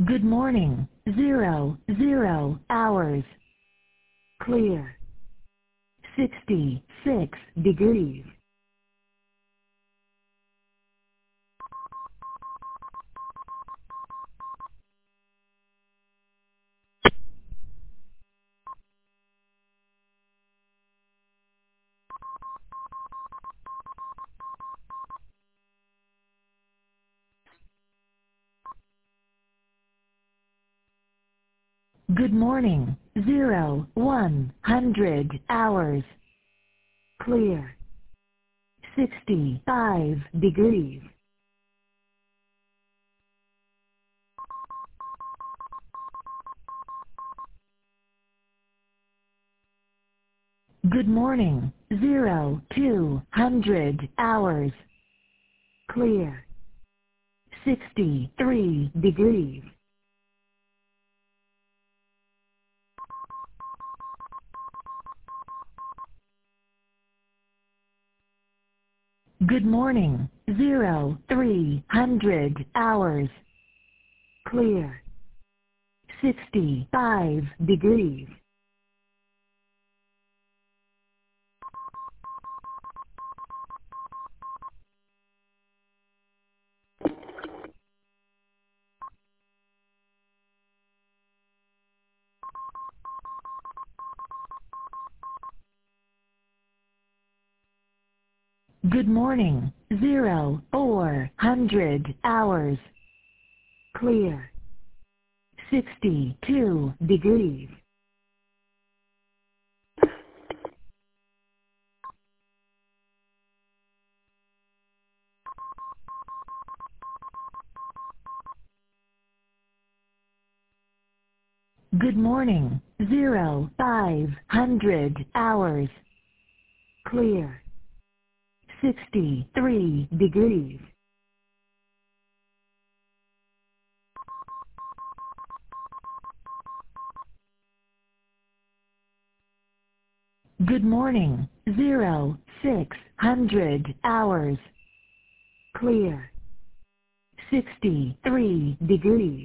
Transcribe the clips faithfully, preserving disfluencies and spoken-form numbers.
Good morning. Zero, zero hours. Clear. sixty-six degrees. Good morning. Zero, one hundred hours. Clear. sixty-five degrees. Good morning. Zero, two hundred hours. Clear. sixty-three degrees. Good morning. Zero, three hundred hours. Clear. sixty-five degrees. Good morning. Zero, four hundred hours. Clear. sixty-two degrees. Good morning. Zero, five hundred hours. Clear. sixty-three degrees. Good morning. Zero, six hundred hours. Clear. sixty-three degrees.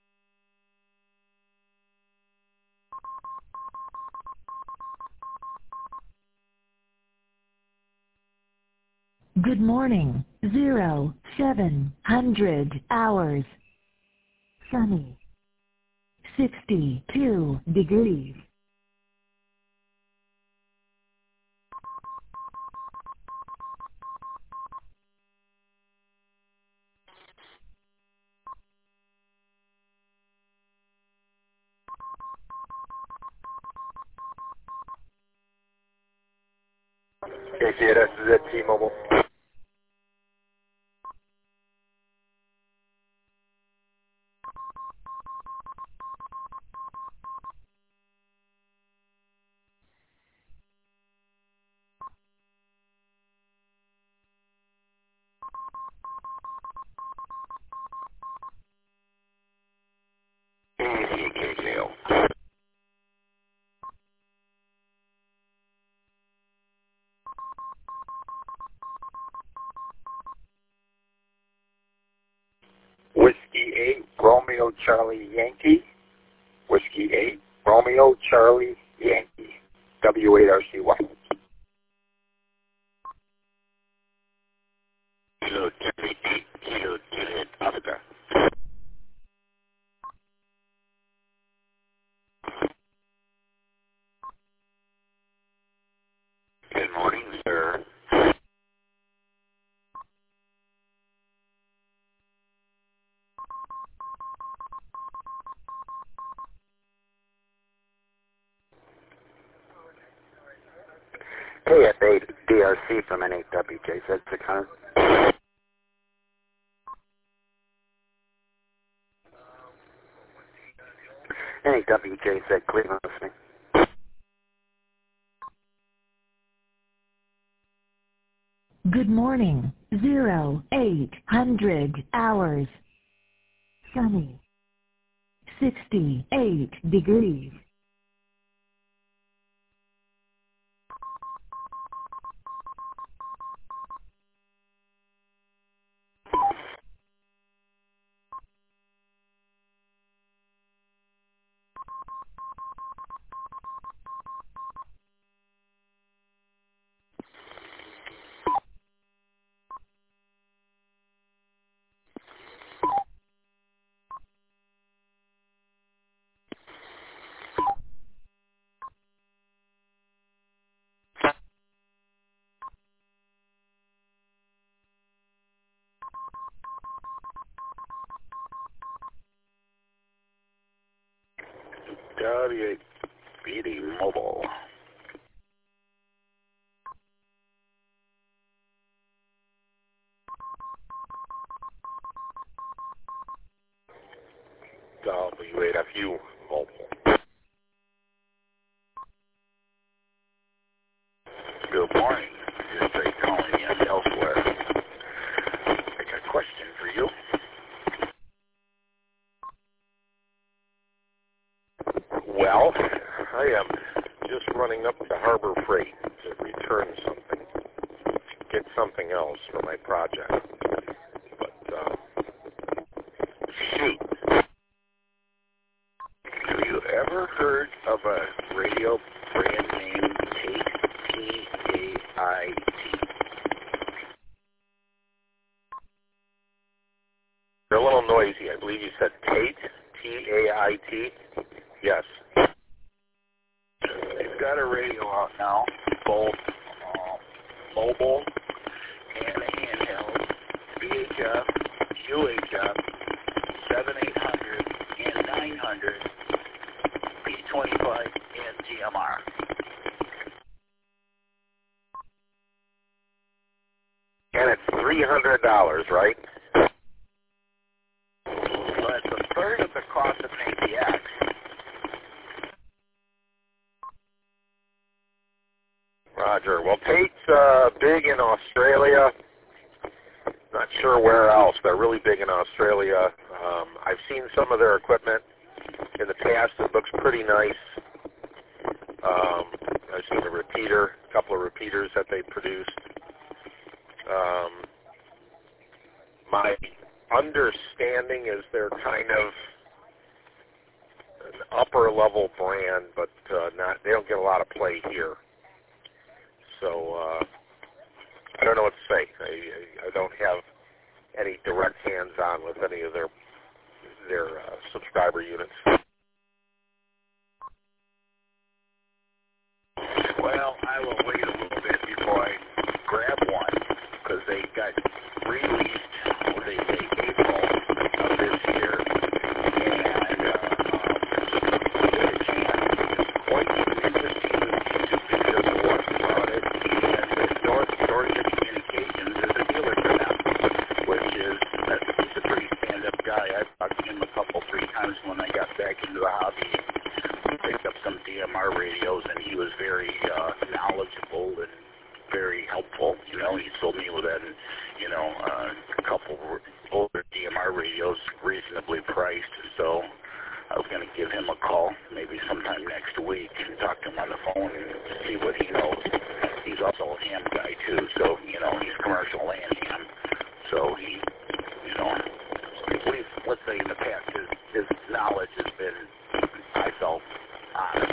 Good morning. Zero, seven hundred hours. Sunny. sixty-two degrees. K C S is at T-Mobile. K C L. Whiskey eight, Romeo Charlie Yankee. Whiskey eight, Romeo Charlie Yankee. W eight R C Y. Kilo Charlie eight, Kilo Juliet Oscar. Good morning, sir. A F eight D R C from N eight W J Z six hundred. N eight W J Z Cleveland listening. Good morning. Zero, eight hundred hours. Sunny. sixty-eight degrees. W eight B D Mobile. W eight F U Mobile. Good morning. Just Ray calling in elsewhere. I got a question for you. Well, I am just running up to Harbor Freight to return something, get something else for my project. But, uh, shoot. Have you ever heard of a radio brand name Tate, T A I T? You're a little noisy. I believe you said Tate, T A I T? Yes. They've got a radio out now, both uh, mobile and handheld, V H F, U H F, seven eight hundred and nine hundred, P twenty-five, and G M R. And it's three hundred dollars, right? Well, it's a third of the cost of an A T X. Roger. Well, Tate's uh, big in Australia. Not sure where else. They're really big in Australia. Um, I've seen some of their equipment in the past. It looks pretty nice. Um, I've seen a repeater, a couple of repeaters that they produced. Um, my understanding is they're kind of an upper level brand, but uh, not. They don't get a lot of play here. So uh, I don't know what to say. I, I don't have any direct hands-on with any of their their uh, subscriber units. Well, I will wait a little bit before I grab one because they got released. What did they say? April of this year, and uh, um, get a chance. It's quite interesting YouTube videos to watch about it. And North Georgia Communications is a dealer for them, which is that's, he's a pretty stand-up guy. I've talked to him a couple, three times when I got back into the hobby. He picked up some D M R radios, and he was very uh, knowledgeable and very helpful. You know, he sold me with that, you know, uh, a couple older D M R radios, reasonably priced. So I was going to give him a call maybe sometime next week and talk to him on the phone and see what he knows. He's also a ham guy too, so you know he's commercial and ham. So he, you know, at least let's say in the past his his knowledge has been, I felt, honest.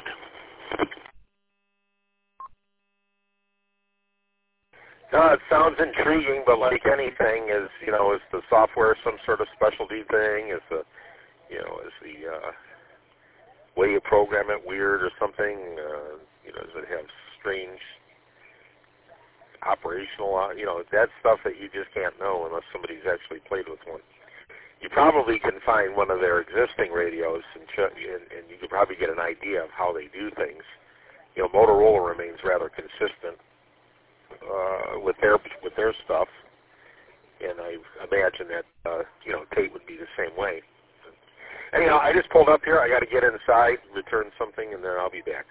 No, it sounds intriguing, but like anything, is you know, is the software some sort of specialty thing? Is the, you know, is the uh, way you program it weird or something? Uh, you know, does it have strange operational? Uh, you know, that's stuff that you just can't know unless somebody's actually played with one. You probably can find one of their existing radios, and, ch- and, and you can probably get an idea of how they do things. You know, Motorola remains rather consistent uh, with their with their stuff, and I imagine that uh, you know Tate would be the same way. Anyhow, I just pulled up here. I got to get inside, return something, and then I'll be back.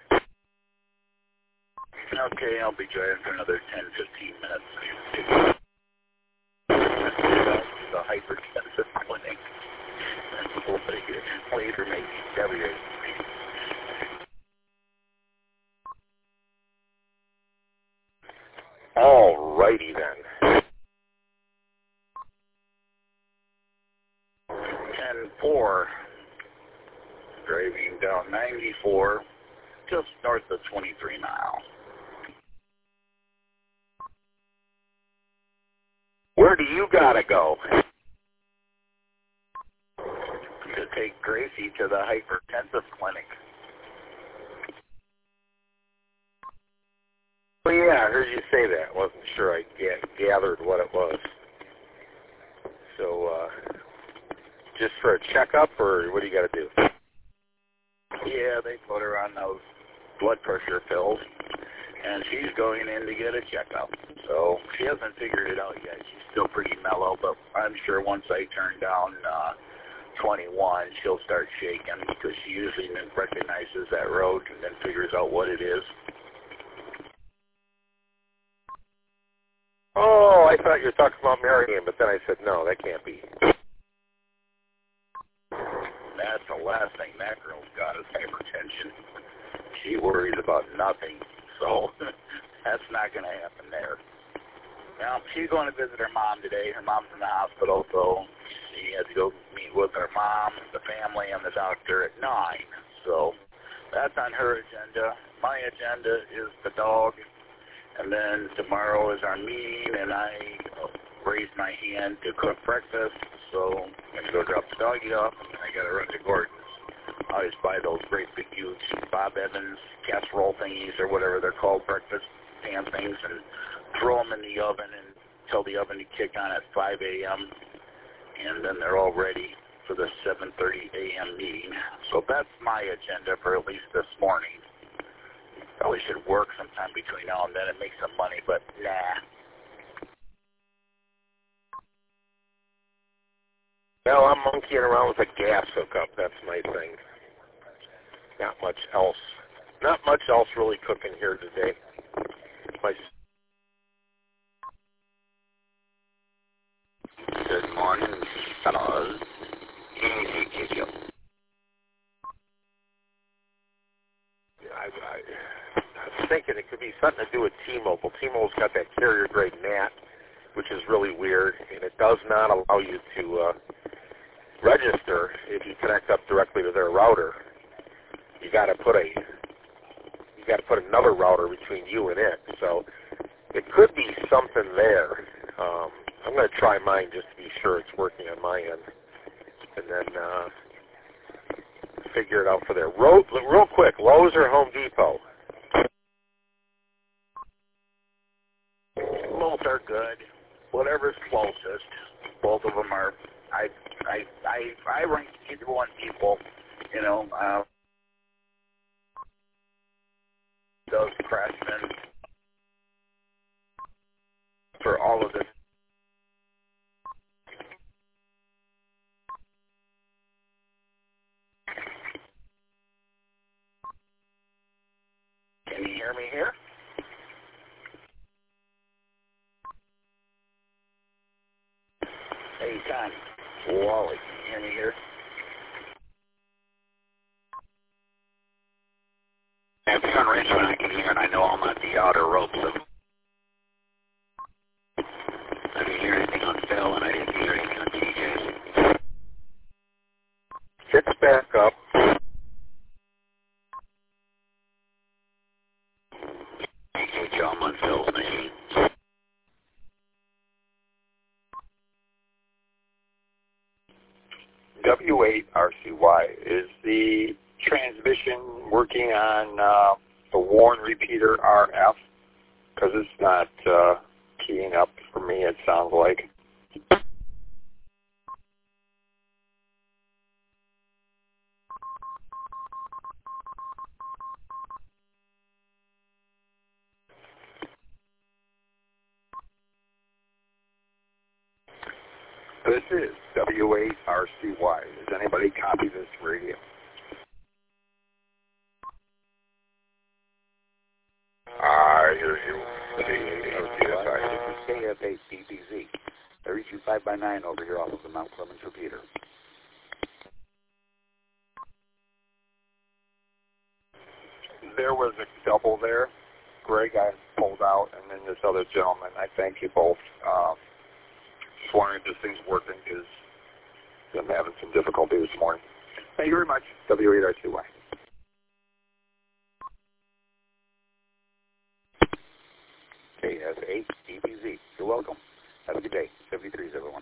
Okay, I'll be driving for another ten, fifteen minutes. The hypertensive clinic. Later, maybe W. All righty then. ten four, driving down ninety-four, just north of twenty-three mile. Where do you gotta go? To take Gracie to the hypertensive clinic. Well, yeah, I heard you say that. Wasn't sure I ga- gathered what it was. So, uh, just for a checkup, or what do you got to do? Yeah, they put her on those blood pressure pills, and she's going in to get a checkup. So she hasn't figured it out yet. She's still pretty mellow, but I'm sure once I turn down uh, twenty-one, she'll start shaking because she usually recognizes that road and then figures out what it is. Oh, I thought you were talking about Marianne, but then I said, no, that can't be. That's the last thing that girl's got is hypertension. She worries about nothing, so that's not going to happen there. Now, she's going to visit her mom today. Her mom's in the hospital, so she has to go meet with her mom, the family, and the doctor at nine. So that's on her agenda. My agenda is the dog, and then tomorrow is our meeting, and I raised my hand to cook breakfast, so I'm going to go drop the doggy off, and I got to run to Gordon's. I always buy those great big huge Bob Evans casserole thingies or whatever they're called, breakfast pan things, and throw them in the oven and tell the oven to kick on at five a.m. and then they're all ready for the seven thirty a.m. meeting. So that's my agenda for at least this morning. Probably should work sometime between now and then and make some money, but nah. Well, I'm monkeying around with a gas hookup. That's my thing. Not much else. Not much else really cooking here today. My Good morning, fellas. I, I, I was thinking it could be something to do with T-Mobile. T-Mobile's got that carrier-grade N A T, which is really weird, and it does not allow you to uh, register if you connect up directly to their router. You got to put a you got to put another router between you and it. So it could be something there. Um, I'm going to try mine just to be sure it's working on my end, and then uh, figure it out for there. Real, real quick, Lowe's or Home Depot? Both are good. Whatever's closest. Both of them are. I I I I rank either one people. You know, uh, those craftsmen for all of this. Can you hear me here? Hey, Tom. Wally, can you hear me here? If you're on Richmond, I can hear, and I know I'm at the outer ropes of. I didn't hear anything on Phil, and I didn't hear anything on T J's. It's back up. Hey, Joe, I'm on Phil's machine. W eight R C Y, is the transmission working on uh, the Warren repeater R F? Because it's not uh, keying up for me, it sounds like. This is W eight R C Y. Does anybody copy this radio? I hear you. This is K F eight D P Z. I reach you five by nine over here off of the Mount Clemens repeater. There was a double there. Greg, I pulled out, and then this other gentleman. I thank you both. Um, just wondering if this thing's working because I'm having some difficulty this morning. Thank you very much. W eight R C Y. K F eight D P Z. You're welcome. Have a good day. seventy-threes, everyone.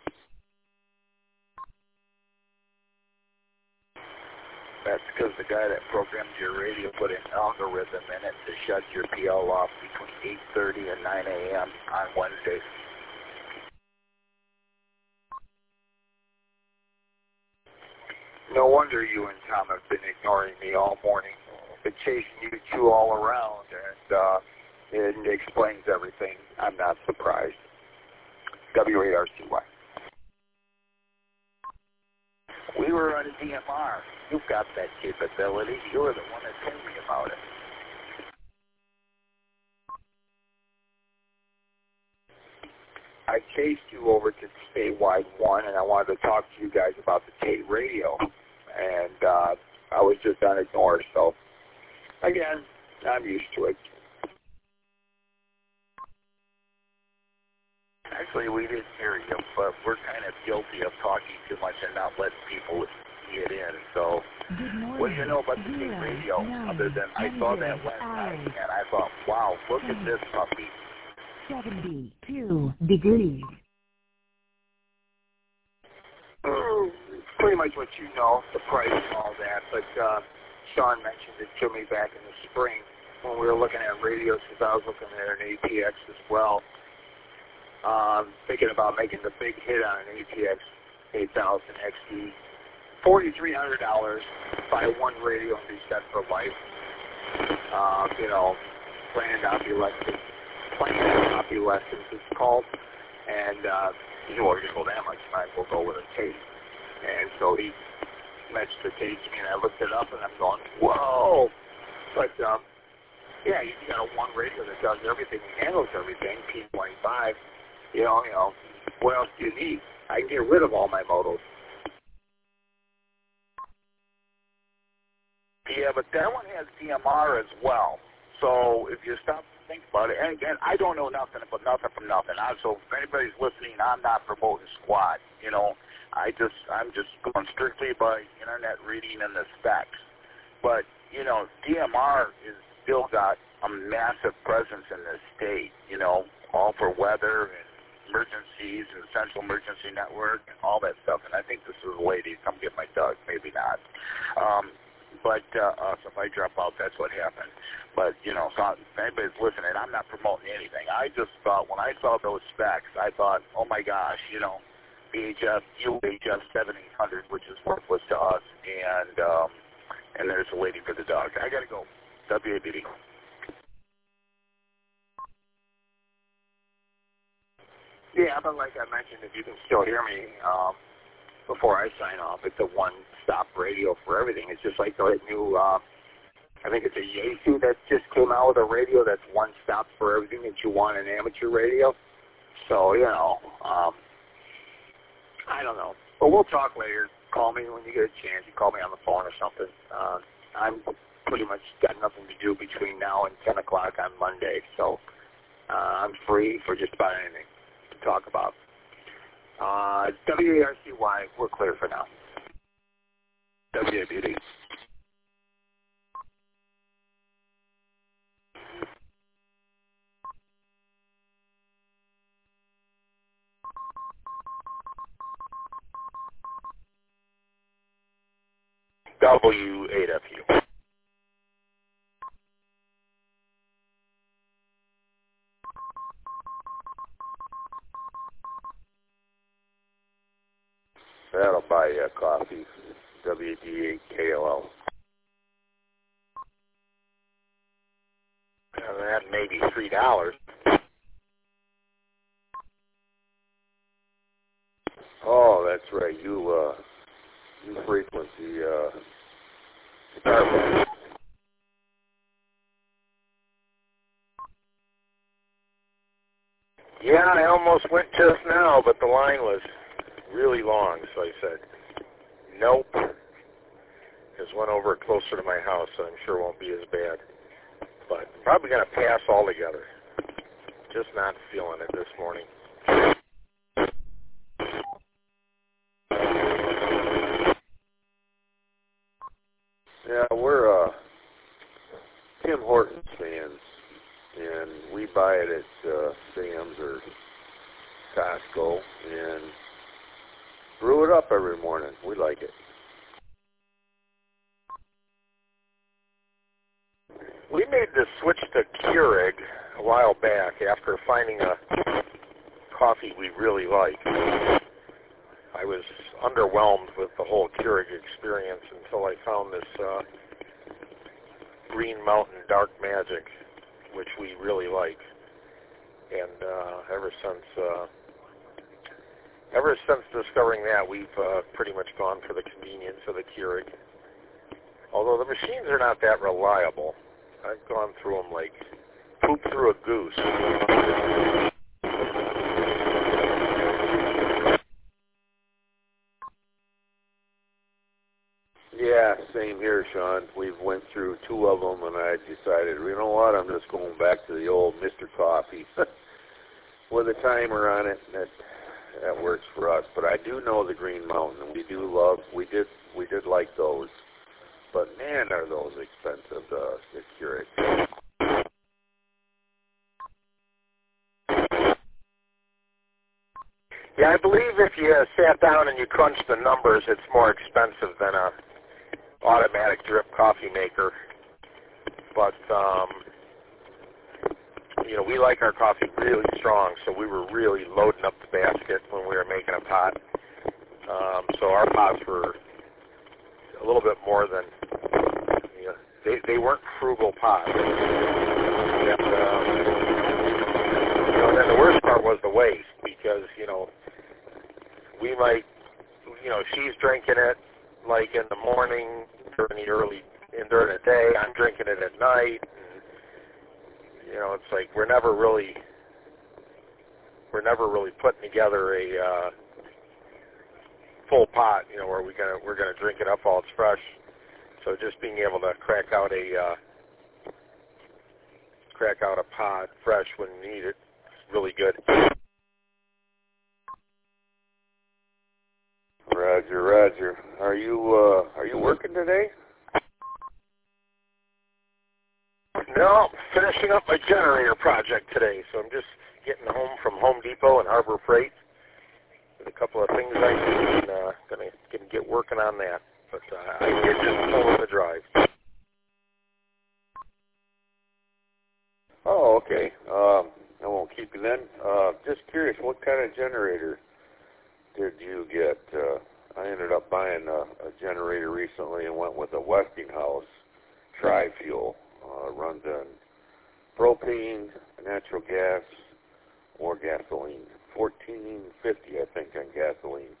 That's because the guy that programmed your radio put an algorithm in it to shut your P L off between eight thirty and nine a.m. on Wednesdays. No wonder you and Tom have been ignoring me all morning. Been chasing you two all around, and uh, it explains everything. I'm not surprised. W A R C Y. We were on D M R. You've got that capability. You were the one that told me about it. I chased you over to Statewide One, and I wanted to talk to you guys about the Tate Radio, and uh, I was just on ignore. So, again, I'm used to it. Actually, we didn't hear you, but we're kind of guilty of talking too much and not letting people get in. So, what do you know about the Tate Radio? Other than I saw that last night, and I thought, wow, look at this puppy. seventy-two degrees. Pretty much what you know, the price and all that. But uh, Sean mentioned it to me back in the spring when we were looking at radios, because I was looking at an A T X as well. Um, thinking about making the big hit on an A T X eight thousand X D. forty-three hundred dollars, buy one radio and be set for life. Uh, you know, planned obsolescence. Planned obsolescence it's called. And, uh, you know, you go that much, you might as well go with a Tate. And so he mentioned the Tate to me, and I looked it up, and I'm going, whoa! But, um, yeah, you got a one radio that does everything, handles everything, P twenty-five. You know, you know, what else do you need? I can get rid of all my motos. Yeah, but that one has D M R as well. So if you stop to think about it, and again, I don't know nothing about nothing from nothing. I, so if anybody's listening, I'm not promoting squad. You know, I just I'm just going strictly by internet reading and the specs. But you know, D M R is still got a massive presence in this state. You know, all for weather and emergencies and central emergency network and all that stuff. And I think this is a lady to come get my dog. Maybe not. Um, but uh, uh, so if I drop out, that's what happened. But, you know, so if anybody's listening, I'm not promoting anything. I just thought, when I saw those specs, I thought, oh, my gosh, you know, V H F, U H F seventeen hundred, which is worthless to us, and um, and there's a lady for the dog. I got to go. W A B D. Yeah, but like I mentioned, if you can still hear me um, before I sign off, it's a one-stop radio for everything. It's just like the new, uh, I think it's a Yaesu that just came out with a radio that's one-stop for everything that you want in amateur radio. So, you know, um, I don't know. But we'll talk later. Call me when you get a chance. You call me on the phone or something. Uh, I'm pretty much got nothing to do between now and ten o'clock on Monday, so uh, I'm free for just about anything to talk about. Uh, W A R C Y, we're clear for now. W A B D. W eight F U. That'll buy you a coffee. W D eight K L L. And that may be three dollars. Oh, that's right. You uh, you frequency uh, Starbucks. Yeah, I almost went just now, but the line was really long, so I said, nope. Just went over closer to my house, so I'm sure it won't be as bad. But I'm probably going to pass altogether. Just not feeling it this morning. Yeah, we're uh, Tim Hortons fans, and we buy it at uh, Sam's or Costco, and brew it up every morning. We like it. We made the switch to Keurig a while back after finding a coffee we really like. I was underwhelmed with the whole Keurig experience until I found this uh, Green Mountain Dark Magic, which we really like. And uh, ever since uh, ever since discovering that, we've uh, pretty much gone for the convenience of the Keurig. Although the machines are not that reliable. I've gone through them like poop through a goose. Yeah, same here, Sean. We've went through two of them, and I decided, you know what, I'm just going back to the old Mister Coffee with a timer on it. That that works for us. But I do know the Green Mountain, and we do love. We did we did like those, but man, are those expensive, the the Keurig. Yeah, I believe if you sat down and you crunched the numbers, it's more expensive than a automatic drip coffee maker. But, um, you know, we like our coffee really strong, so we were really loading up the basket when we were making a pot. Um, so our pots were a little bit more than, you know, they, they weren't frugal pots. And, um, you know, then the worst part was the waste because, you know, we might, you know, she's drinking it like in the morning, during the early, and during the day. I'm drinking it at night. And, you know, it's like we're never really, we're never really putting together a uh, full pot. You know, where we gonna we're gonna drink it up while it's fresh. So just being able to crack out a uh, crack out a pot fresh when you need it is really good. Roger, Roger. Are you uh, are you working today? No, finishing up my generator project today. So I'm just getting home from Home Depot and Harbor Freight with a couple of things I need, and uh, gonna, gonna get working on that. But uh, I did just pull in the drive. Oh, okay. Um, I won't keep you then. Uh, just curious, what kind of generator did you get? Uh, I ended up buying a, a generator recently and went with a Westinghouse tri-fuel. Uh, runs on propane, natural gas, or gasoline. fourteen fifty, I think, on gasoline.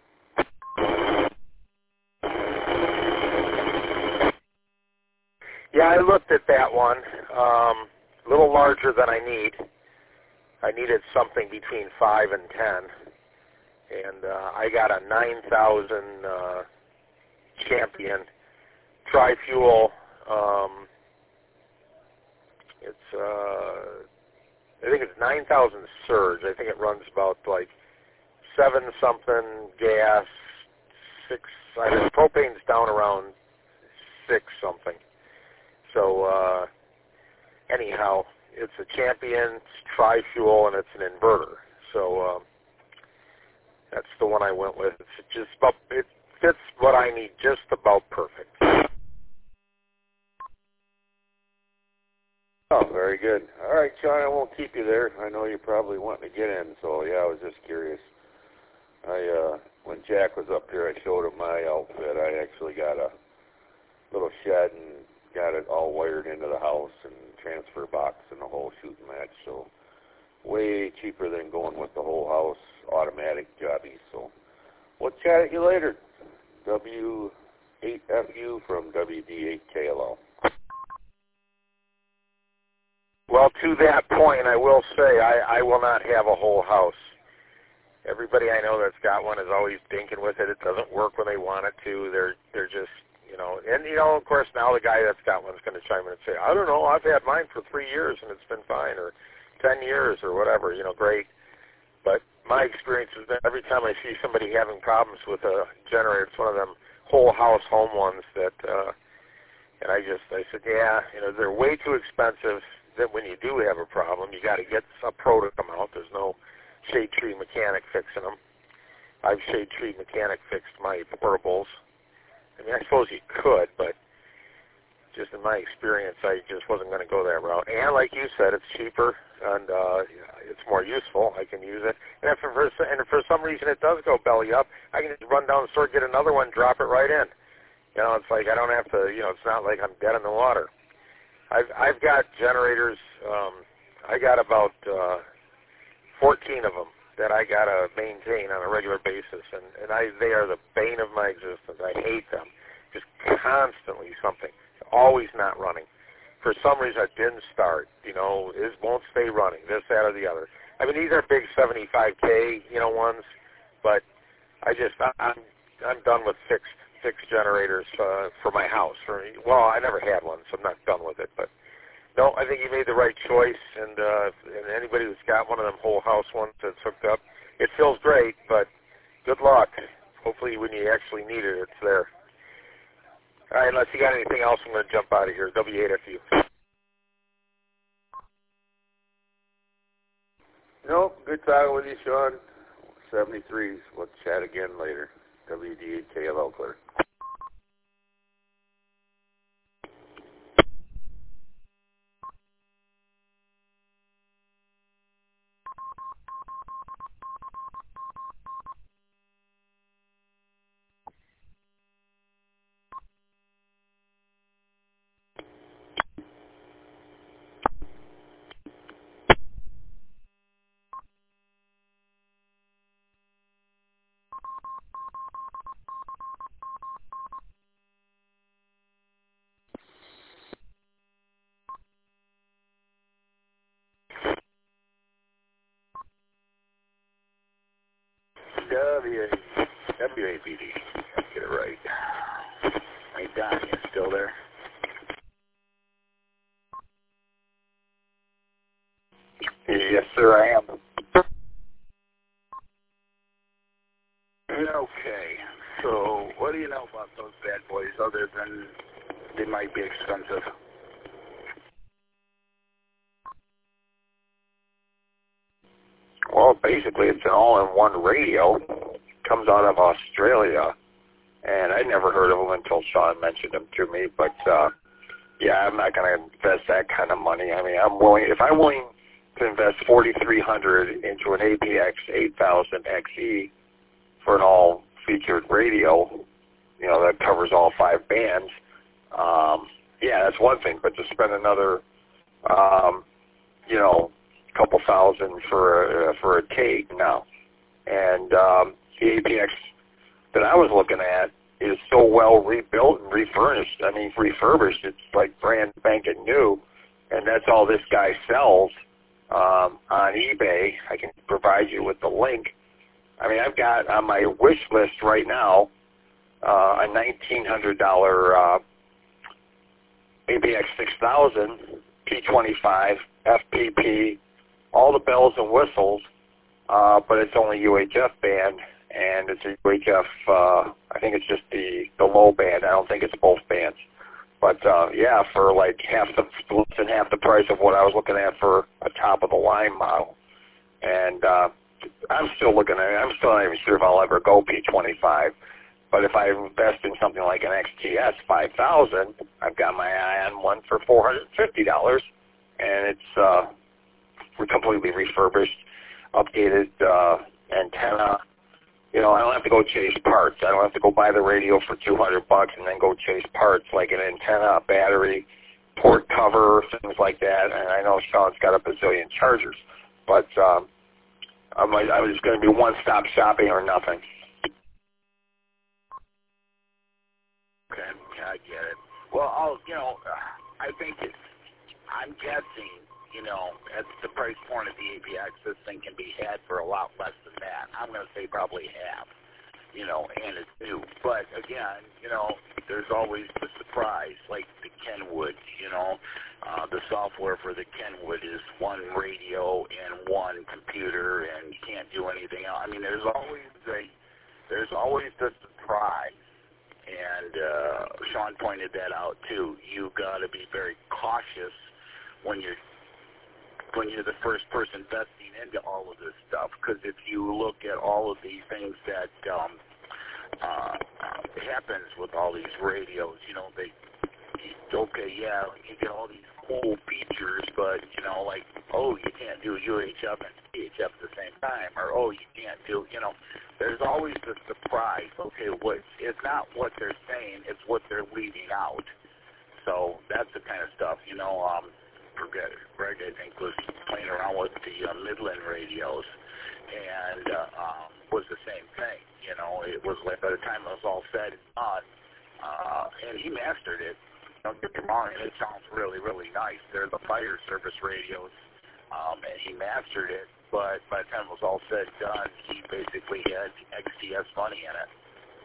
Yeah, I looked at that one. Um, a little larger than I need. I needed something between five and ten. And uh, I got a nine thousand uh, Champion tri-fuel. Um, it's, uh, I think it's nine thousand surge. I think it runs about like seven something gas, six. I mean, propane's down around six something. So uh, anyhow, it's a Champion, it's tri-fuel, and it's an inverter. So. Um, That's the one I went with. It's just about, it fits what I need just about perfect. Oh, very good. All right, Sean, I won't keep you there. I know you're probably wanting to get in, so yeah, I was just curious. I uh, when Jack was up here, I showed him my outfit. I actually got a little shed and got it all wired into the house and transfer box and the whole shooting match. So way cheaper than going with the whole house automatic jobby. So we'll chat at you later. W eight F U from W D eight K L L. Well, to that point, I will say I, I will not have a whole house. Everybody I know that's got one is always dinking with it. It doesn't work when they want it to. They're they're just, you know, and, you know, of course, now the guy that's got one is going to chime in and say, I don't know, I've had mine for three years and it's been fine, or ten years or whatever, you know, great. But my experience has been every time I see somebody having problems with a generator, it's one of them whole house home ones that, uh, and I just, I said, yeah, you know, they're way too expensive. That when you do have a problem, you got to get a pro to come out. There's no shade tree mechanic fixing them. I've shade tree mechanic fixed my portables. I mean, I suppose you could, but just in my experience, I just wasn't going to go that route. And like you said, it's cheaper and uh, it's more useful. I can use it. And if for, and if for some reason it does go belly up, I can just run down the store, get another one, drop it right in. You know, it's like I don't have to, you know, it's not like I'm dead in the water. I've, I've got generators. Um, I got about uh, fourteen of them that I got to maintain on a regular basis, and, and I, they are the bane of my existence. I hate them. Just constantly something. Always not running. For some reason, it didn't start. You know, it won't stay running. This, that, or the other. I mean, these are big seventy-five K, you know, ones, but I just, I'm, I'm done with fixed fixed generators uh, for my house. For well, I never had one, so I'm not done with it. But no, I think you made the right choice. And uh, and anybody who's got one of them whole house ones that's hooked up, it feels great. But good luck. Hopefully, when you actually need it, it's there. All right, unless you got anything else, I'm going to jump out of here. W eight F U. Nope, good talking with you, Sean. seventy-threes. We'll chat again later. W D eight K L L Clear. W A B D. Get it right. Hey, Don, you still there? Yes, sir, I am. Okay. So, what do you know about those bad boys other than they might be expensive? Well, basically, it's an all-in-one radio. Comes out of Australia, and I'd never heard of them until Sean mentioned them to me. But uh, yeah, I'm not going to invest that kind of money. I mean, I'm willing. If I'm willing to invest forty-three hundred dollars into an A P X eight thousand X E for an all-featured radio, you know, that covers all five bands. Um, yeah, that's one thing. But to spend another, um, you know, couple thousand for a, for a take, no. And um, the A P X that I was looking at is so well rebuilt and refurnished. I mean, refurbished. It's like brand spanking new, and that's all this guy sells um, on eBay. I can provide you with the link. I mean, I've got on my wish list right now uh, a nineteen hundred dollars uh, A P X six thousand P twenty-five F P P, all the bells and whistles, uh, but it's only U H F band, and it's a U H F, uh, I think it's just the, the low band. I don't think it's both bands. But, uh, yeah, for like half the, less than half the price of what I was looking at for a top-of-the-line model. And uh, I'm still looking at it. I'm still not even sure if I'll ever go P twenty-five. But if I invest in something like an X T S five thousand, I've got my eye on one for four hundred fifty dollars, and it's uh, completely refurbished, updated uh, antenna. You know, I don't have to go chase parts. I don't have to go buy the radio for two hundred bucks and then go chase parts like an antenna, a battery, port cover, things like that. And I know Sean's got a bazillion chargers, but um, I'm like, I was going to be one-stop shopping or nothing. Okay, yeah, I get it. Well, I'll, you know, I think it's, I'm guessing, you know, at the price point of the A P X, this thing can be had for a lot less than that. I'm going to say probably half, you know, and it's new. But, again, you know, there's always the surprise, like the Kenwood, you know. Uh, the software for the Kenwood is one radio and one computer, and you can't do anything else. I mean, there's always a, there's always the surprise. And uh, Sean pointed that out too. You got to be very cautious when you're when you're the first person investing into all of this stuff, because if you look at all of these things that um, uh, uh, happens with all these radios, you know, they okay, yeah, you get all these cool features, but, you know, like, oh, you can't do U H F and C H F at the same time, or, oh, you can't do, you know, there's always the surprise. Okay, what, it's not what they're saying, it's what they're leaving out. So that's the kind of stuff, you know, um, forget it. Greg, I think, was playing around with the uh, Midland radios, and uh, um, was the same thing. You know, it was like by the time it was all said and done, uh, and he mastered it. Don't get me wrong, it sounds really, really nice. They're the fire service radios, um, and he mastered it. But by the time it was all said and done, he basically had X T S money in it.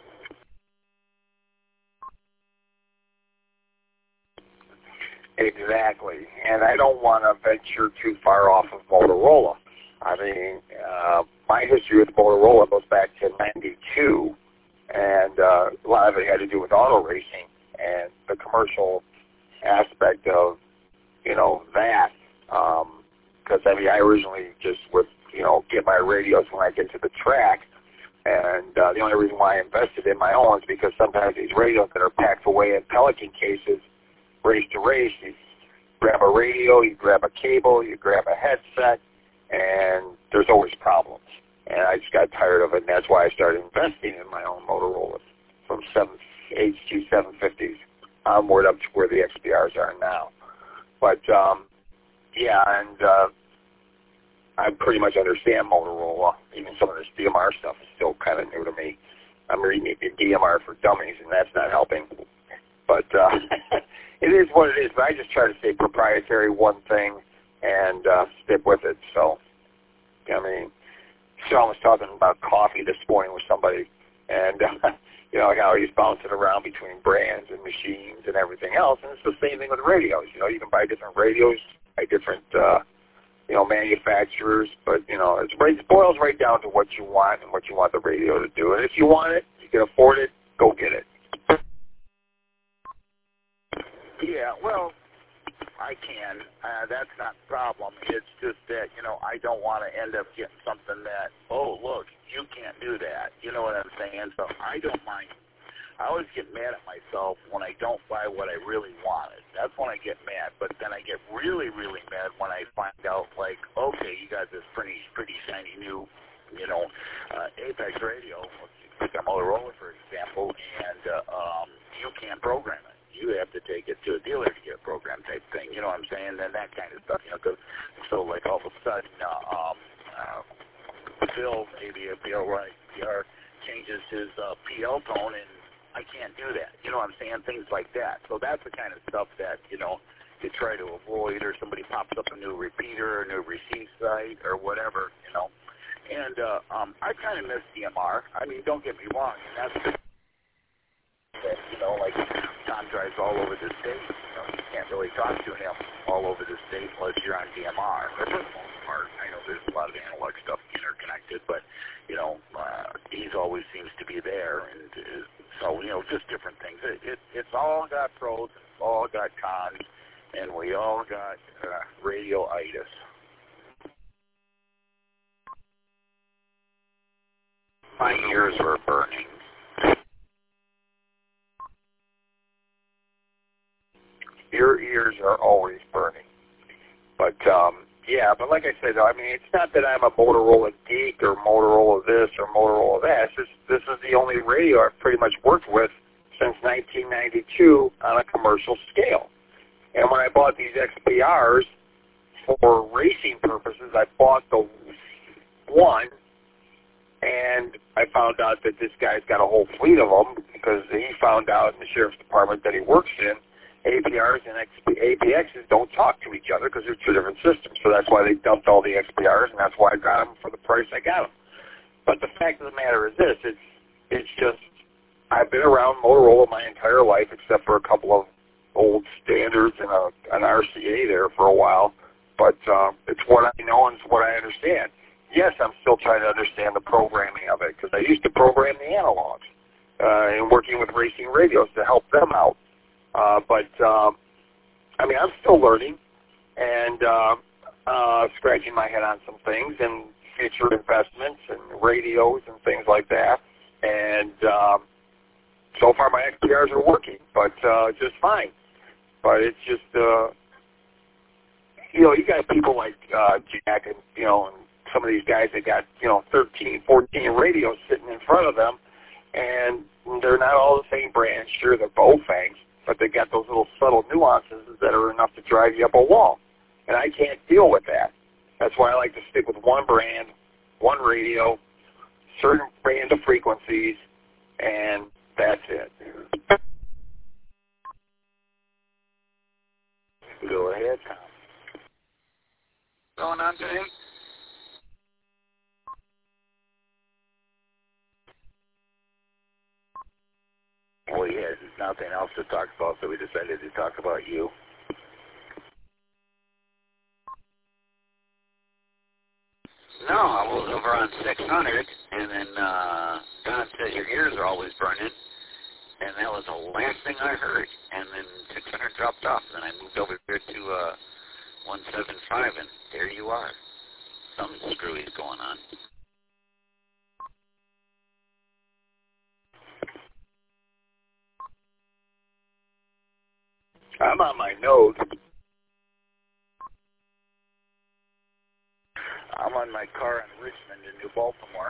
Exactly, and I don't want to venture too far off of Motorola. I mean, uh, my history with Motorola goes back to ninety-two, and uh, a lot of it had to do with auto racing and the commercial aspect of, you know, that. Because, um, I mean, I originally just would, you know, get my radios when I get to the track, and uh, the only reason why I invested in my own is because sometimes these radios that are packed away in Pelican cases, race to race, you grab a radio, you grab a cable, you grab a headset, and there's always problems. And I just got tired of it, and that's why I started investing in my own Motorola from H G seven fifties onward up to where the X P Rs are now. But, um, yeah, and uh, I pretty much understand Motorola. Even some of this D M R stuff is still kind of new to me. I'm reading D M R for dummies, and that's not helping. But uh, it is what it is. But I just try to stay proprietary, one thing, and uh, stick with it. So, I mean, Sean was talking about coffee this morning with somebody, and, uh, you know, how he's bouncing around between brands and machines and everything else. And it's the same thing with radios. You know, you can buy different radios by different, uh, you know, manufacturers. But, you know, it's right, it boils right down to what you want and what you want the radio to do. And if you want it, you can afford it, go get it. Yeah, well, I can. Uh, that's not the problem. It's just that, you know, I don't want to end up getting something that, oh, look, you can't do that. You know what I'm saying? So I don't mind. I always get mad at myself when I don't buy what I really wanted. That's when I get mad. But then I get really, really mad when I find out, like, okay, you got this pretty, pretty shiny new, you know, uh, Apex radio, like a Motorola, for example, and uh, um, you can't program it. You have to take it to a dealer to get a program type thing, you know what I'm saying? And that kind of stuff, you know, cause, so like all of a sudden, uh, um, uh, Phil, maybe a P L right, P R changes his uh, P L tone, and I can't do that, you know what I'm saying? Things like that. So that's the kind of stuff that, you know, you try to avoid, or somebody pops up a new repeater, a new receive site, or whatever, you know. And uh, um, I kind of miss D M R. I mean, don't get me wrong, and that's the that, you know, like Tom drives all over the state. You know, you can't really talk to him all over the state unless you're on D M R. But for the most part, I know there's a lot of analog stuff interconnected, but, you know, uh, he's always seems to be there. And uh, so, you know, just different things. It, it, it's all got pros, it's all got cons, and we all got uh, radio-itis. My ears were burning. Your ears are always burning. But, um, yeah, but like I said, I mean, it's not that I'm a Motorola geek or Motorola this or Motorola that. It's just, this is the only radio I've pretty much worked with since nineteen ninety-two on a commercial scale. And when I bought these X P Rs for racing purposes, I bought the one, and I found out that this guy's got a whole fleet of them because he found out in the sheriff's department that he works in, A P Rs and A P Xs don't talk to each other because they're two different systems. So that's why they dumped all the X P Rs, and that's why I got them for the price I got them. But the fact of the matter is this: it's it's just I've been around Motorola my entire life, except for a couple of old standards and a, an R C A there for a while. But um, it's what I know and it's what I understand. Yes, I'm still trying to understand the programming of it because I used to program the analogs uh, and working with racing radios to help them out. Uh, but, um, I mean, I'm still learning and uh, uh, scratching my head on some things and future investments and radios and things like that. And um, so far my X P Rs are working, but uh, just fine. but it's just, uh, you know, you got people like uh, Jack and, you know, and some of these guys that got, you know, thirteen, fourteen radios sitting in front of them, and they're not all the same brand. Sure, they're Bowfangs, but they got those little subtle nuances that are enough to drive you up a wall. And I can't deal with that. That's why I like to stick with one brand, one radio, certain brand of frequencies, and that's it. Go ahead, Tom. Going on today? Well, he has nothing else to talk about, so we decided to talk about you. No, I was over on six hundred, and then uh, Don said your ears are always burning, and that was the last thing I heard. And then six hundred dropped off, and then I moved over here to uh, one seventy-five, and there you are. Something screwy is going on. I'm on my node. I'm on my car in Richmond in New Baltimore.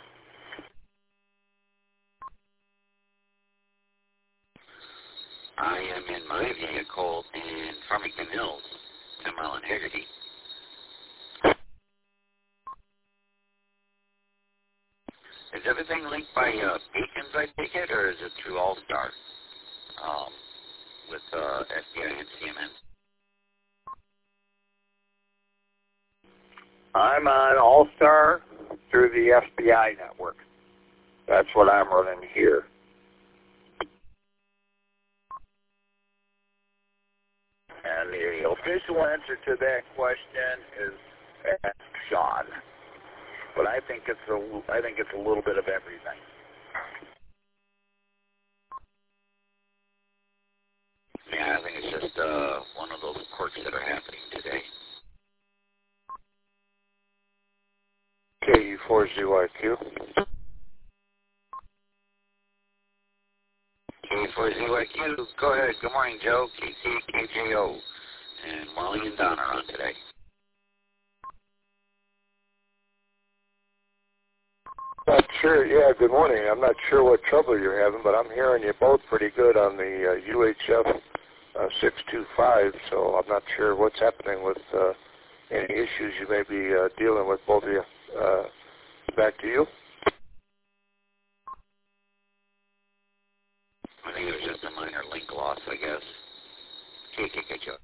I am in my vehicle in Farmington Hills, ten mile and Haggerty. Is everything linked by uh, beacons, I take it, or is it through All-Star um, with uh, F B I and C M N? I'm on All-Star through the F B I network. That's what I'm running here. And the official answer to that question is ask Sean. But I think it's a, I think it's a little bit of everything. Yeah, I think it's just uh, one of those quirks that are happening today. K U four Z Y Q. K U four Z Y Q, go ahead. Good morning, Joe. K C K J O. And Wally and Don are on today. Not sure. Yeah, good morning. I'm not sure what trouble you're having, but I'm hearing you both pretty good on the uh, U H F uh, six two five, so I'm not sure what's happening with uh, any issues you may be uh, dealing with, both of you. Uh, back to you. I think it was just a minor link loss, I guess. K K K J O.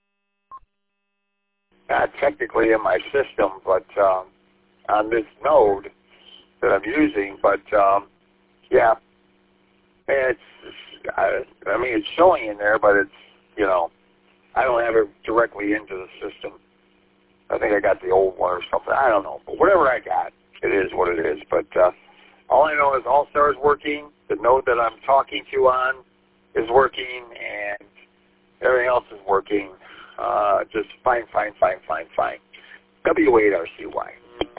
Not technically in my system, but um, on this node that I'm using, but um, yeah, it's, I, I mean, it's showing in there, but it's, you know, I don't have it directly into the system. I think I got the old one or something. I don't know, but whatever I got, it is what it is. But uh, all I know is All-Star is working, the node that I'm talking to on is working, and everything else is working. Uh, just fine, fine, fine, fine, fine. W eight R C Y.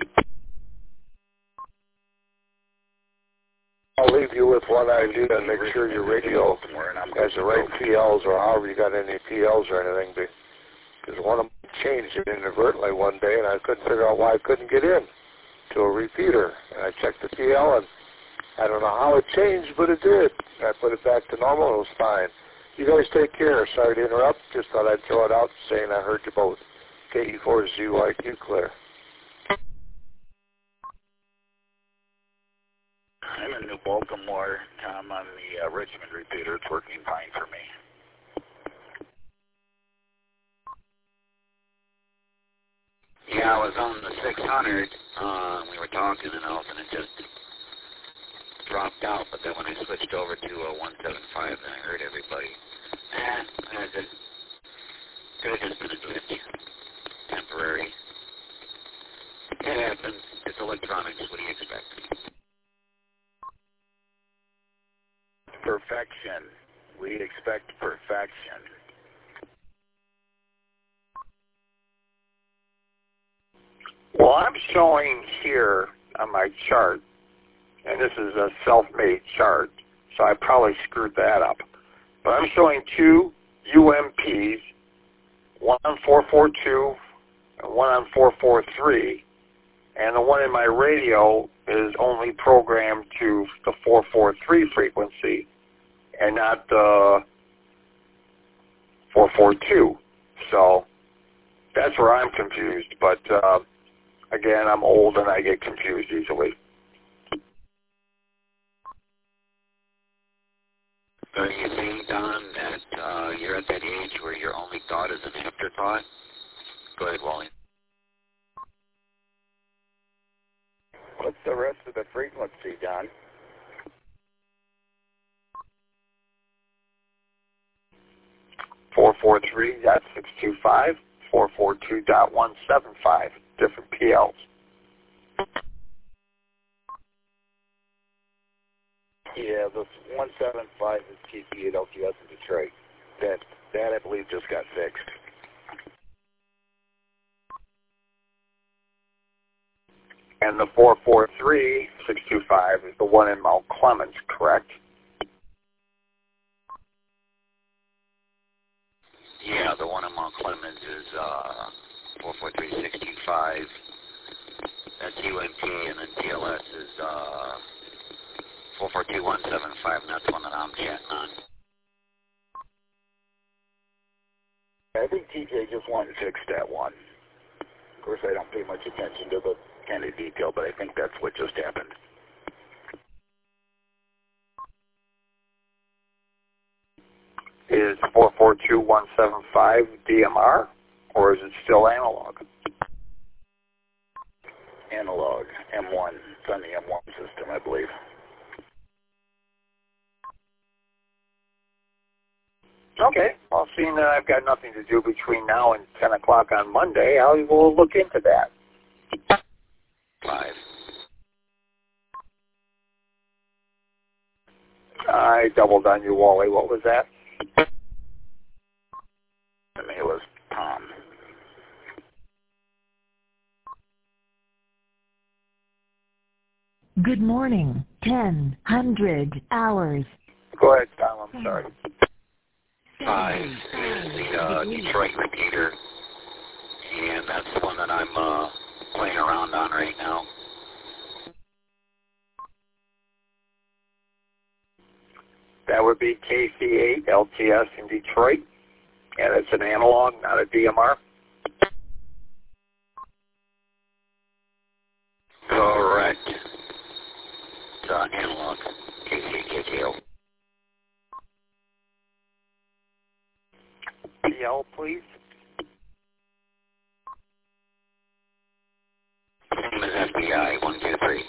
I'll leave you with one idea and make sure your radio has the right P Ls, or however you got any P Ls or anything, because one of them changed it inadvertently one day, and I couldn't figure out why I couldn't get in to a repeater. And I checked the P L, and I don't know how it changed, but it did. I put it back to normal, and it was fine. You guys take care. Sorry to interrupt. Just thought I'd throw it out saying I heard you both. K E four Z Y Q clear. I'm in New Baltimore, Tom, on the uh, Richmond repeater. It's working fine for me. Yeah, I was on the six hundred. Uh, we were talking and all, and it just dropped out. But then when I switched over to uh, one seventy-five, then I heard everybody. Eh, I just, could have just been a glitch. Temporary. It happens. It's electronics. What do you expect? Perfection. We expect perfection. Well, I'm showing here on my chart, and this is a self-made chart, so I probably screwed that up. But I'm showing two U M Ps, one on four four two and one on four four three, and the one in my radio is only programmed to the four four three frequency and not the four four two. So that's where I'm confused, but uh, again, I'm old and I get confused easily. Are you saying, Don, that uh, you're at that age where your only thought is an afterthought? Go ahead, Wally. What's the rest of the frequency, Don? four four three dot six two five, four four two dot one seven five, different P Ls. Yeah, the one seven five is T C at L T S in Detroit. That, that I believe just got fixed. And the four four three six two five is the one in Mount Clemens, correct? Yeah, the one in Mount Clemens is uh, four four three six two five. That's U M P, and then T L S is uh, four four two one seven five, and that's the one that I'm chatting on. I think T J just wanted to fix that one. Of course, I don't pay much attention to the kind of detail, but I think that's what just happened. Is four four two one seven five D M R, or is it still analog? Analog, M one. It's on the M one system, I believe. Okay. Well, seeing that I've got nothing to do between now and ten o'clock on Monday, I will look into that. Five. I doubled on you, Wally. What was that? I mean, it was Tom. Good morning. ten hundred hours. Go ahead, Tom. I'm sorry. Five is the uh, Detroit repeater, and that's the one that I'm uh, playing around on right now. That would be K C eight L T S in Detroit, and it's an analog, not a D M R. Correct. It's uh, analog, K C K K O. P L, please. Same as F B I, one two three.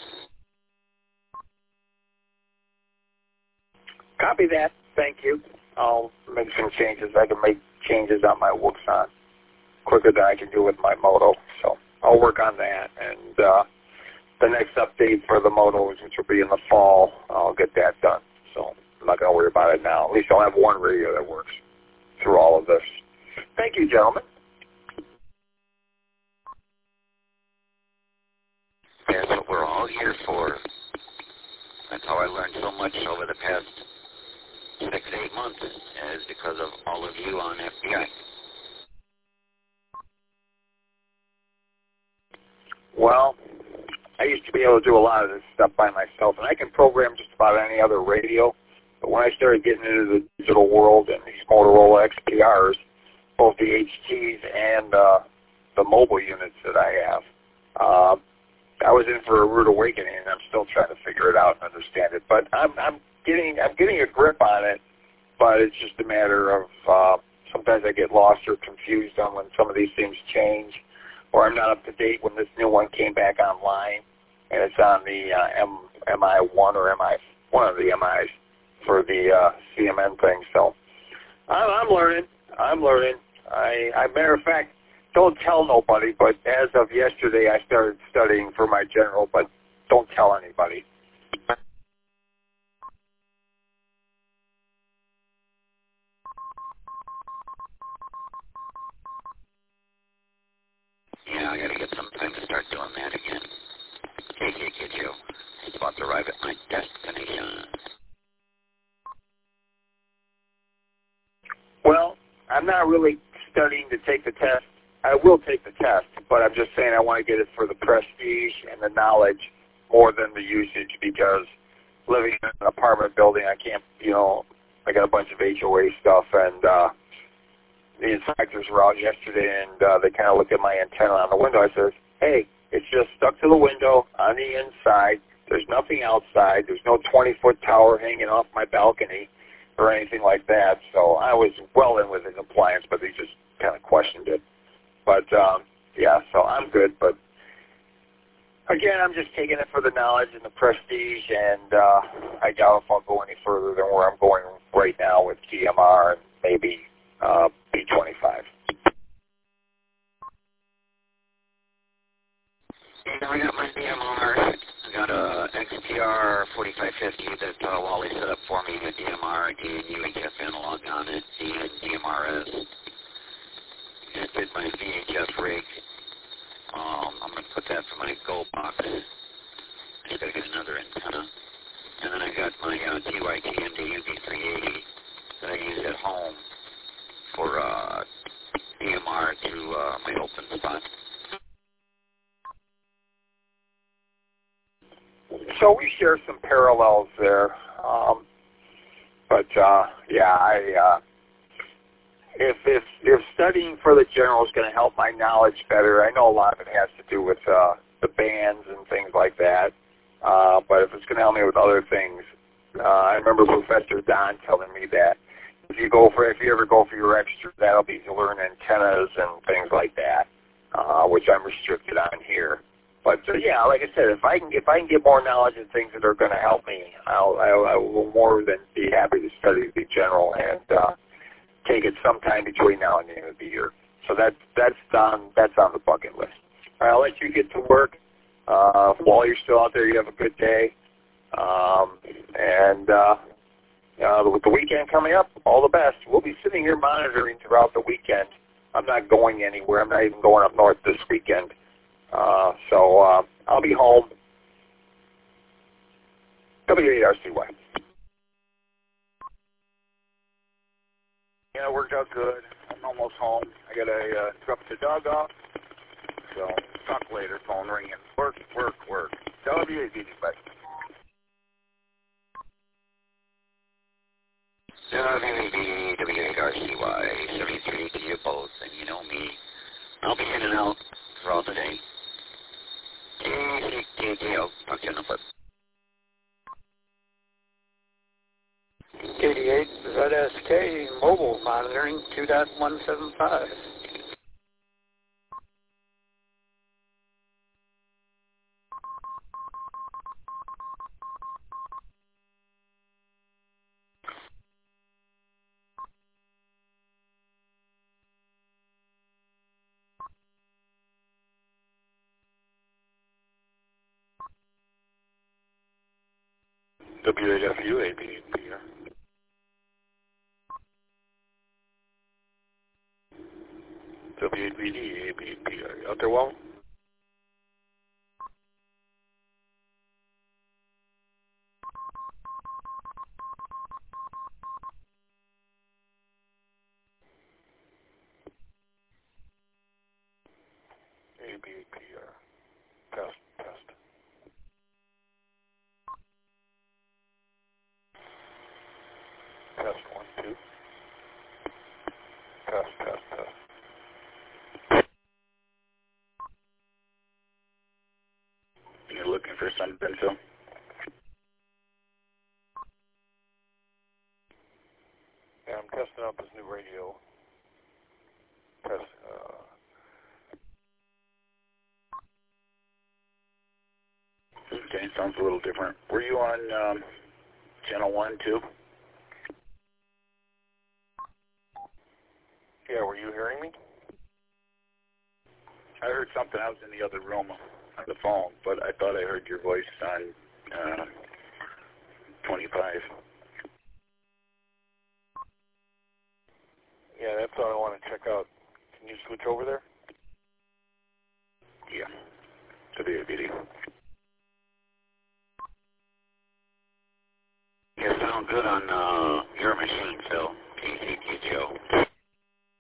Copy that. Thank you. I'll make some changes. I can make changes on my Wuxon quicker than I can do with my Moto. So I'll work on that. And uh, the next update for the Motos, which will be in the fall, I'll get that done. So I'm not going to worry about it now. At least I'll have one radio that works through all of this. Thank you, gentlemen. That's what we're all here for. That's how I learned so much over the past six, eight months, is because of all of you on F B I. Well, I used to be able to do a lot of this stuff by myself, and I can program just about any other radio. But when I started getting into the digital world and these Motorola X P Rs, both the H Ts and uh, the mobile units that I have, uh, I was in for a rude awakening, and I'm still trying to figure it out and understand it. But I'm, I'm getting I'm getting a grip on it, but it's just a matter of uh, sometimes I get lost or confused on when some of these things change, or I'm not up to date when this new one came back online, and it's on the uh, M, M I one or M I, one of the M Is for the uh, C M N thing. So I'm, I'm learning. I'm learning. I, I, matter of fact, don't tell nobody, but as of yesterday, I started studying for my general, but don't tell anybody. Yeah, I gotta get some time to start doing that again. K K K J O. It's about to arrive at my destination. Well, I'm not really studying to take the test. I will take the test, but I'm just saying I want to get it for the prestige and the knowledge more than the usage, because living in an apartment building, I can't, you know, I got a bunch of H O A stuff, and uh, the inspectors were out yesterday, and uh, they kind of looked at my antenna on the window. I said, hey, it's just stuck to the window on the inside. There's nothing outside. There's no twenty-foot tower hanging off my balcony or anything like that. So I was well in with the compliance, but they just kind of questioned it. But, um, yeah, so I'm good. But, again, I'm just taking it for the knowledge and the prestige, and uh, I doubt if I'll go any further than where I'm going right now with D M R and maybe uh, B twenty-five. Yeah, I got my D M R. I got a X T R forty-five fifty that uh, Wally set up for me, a D M R, D and U H F analog on it, and D M R S. And did my V H F rig. Um, I'm going to put that for my Go box. I just got to get another antenna. And then I got my uh, T Y T M D U V three eighty that I use at home for uh, D M R to uh, my open spot. So we share some parallels there. Um, but, uh, yeah, I... Uh, If, if if studying for the general is going to help my knowledge better, I know a lot of it has to do with uh, the bands and things like that. Uh, but if it's going to help me with other things, uh, I remember Professor Don telling me that if you go for if you ever go for your extra, that'll be to learn antennas and things like that, uh, which I'm restricted on here. But uh, yeah, like I said, if I can if I can get more knowledge and things that are going to help me, I'll, I'll I will more than be happy to study the general and. Uh, take it sometime between now and the end of the year. So that's that's on that's on the bucket list. All right, I'll let you get to work. Uh, while you're still out there, you have a good day. Um, and uh, uh, with the weekend coming up, all the best. We'll be sitting here monitoring throughout the weekend. I'm not going anywhere. I'm not even going up north this weekend. Uh, so uh, I'll be home. W eight R C Y. Yeah, it worked out good. I'm almost home. I got to uh, drop the dog off. So, talk later. Phone ringing. Work, work, work. W A B D, bye. W A B, W eight R C Y, seventy-three to you both, and you know me. I'll be in and out throughout the day. I'll talk to you in a bit. K D eight Z S K mobile monitoring two point one seven five. W eight F U A B here. W eight B D A B P. Are you out there, Walt? A B P R. Test, test. Test one, two. Test, test, test. You're looking for something, so? Yeah, I'm testing out this new radio. Test, uh... Okay, sounds a little different. Were you on, um, channel one, too? Yeah, were you hearing me? I heard something. I was in the other room on the phone, but I thought I heard your voice on uh, twenty-five. Yeah, that's what I want to check out. Can you switch over there? Yeah. W A B D. You sound good on uh, your machine, Phil. P C T G O.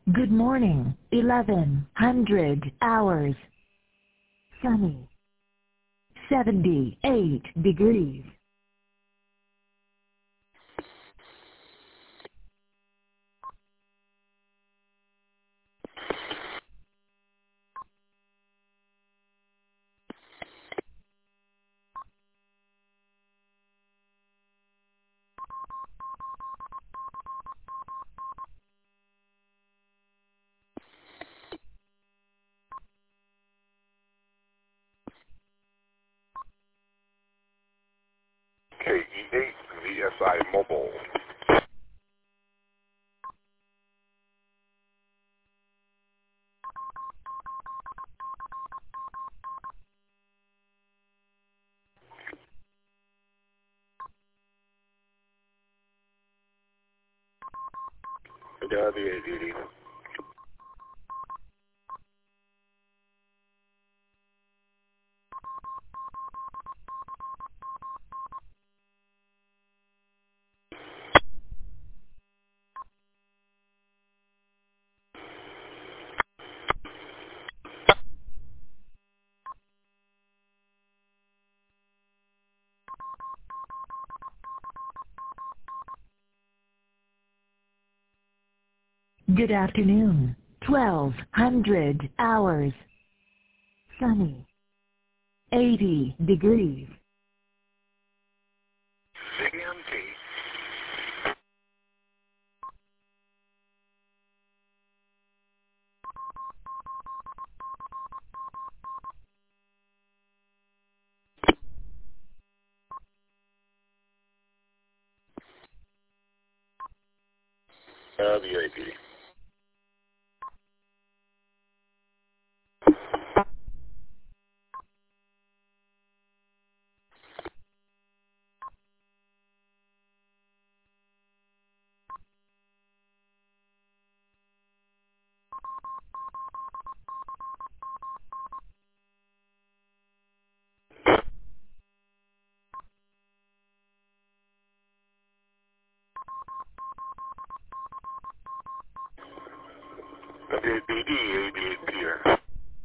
Good morning, eleven hundred hours. Sunny. seventy-eight degrees. K E eight V S I Mobile. W A D D. Good afternoon, twelve hundred hours. Sunny. eighty degrees. C M T. W A D D. W A D D, eighty-eight Peter.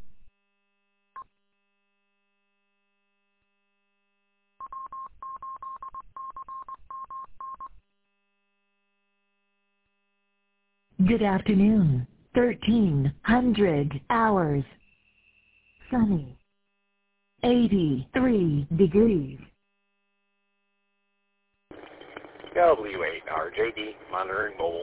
Good afternoon, thirteen hundred hours. Sunny. eighty-three degrees. W eight R J D, monitoring mobile.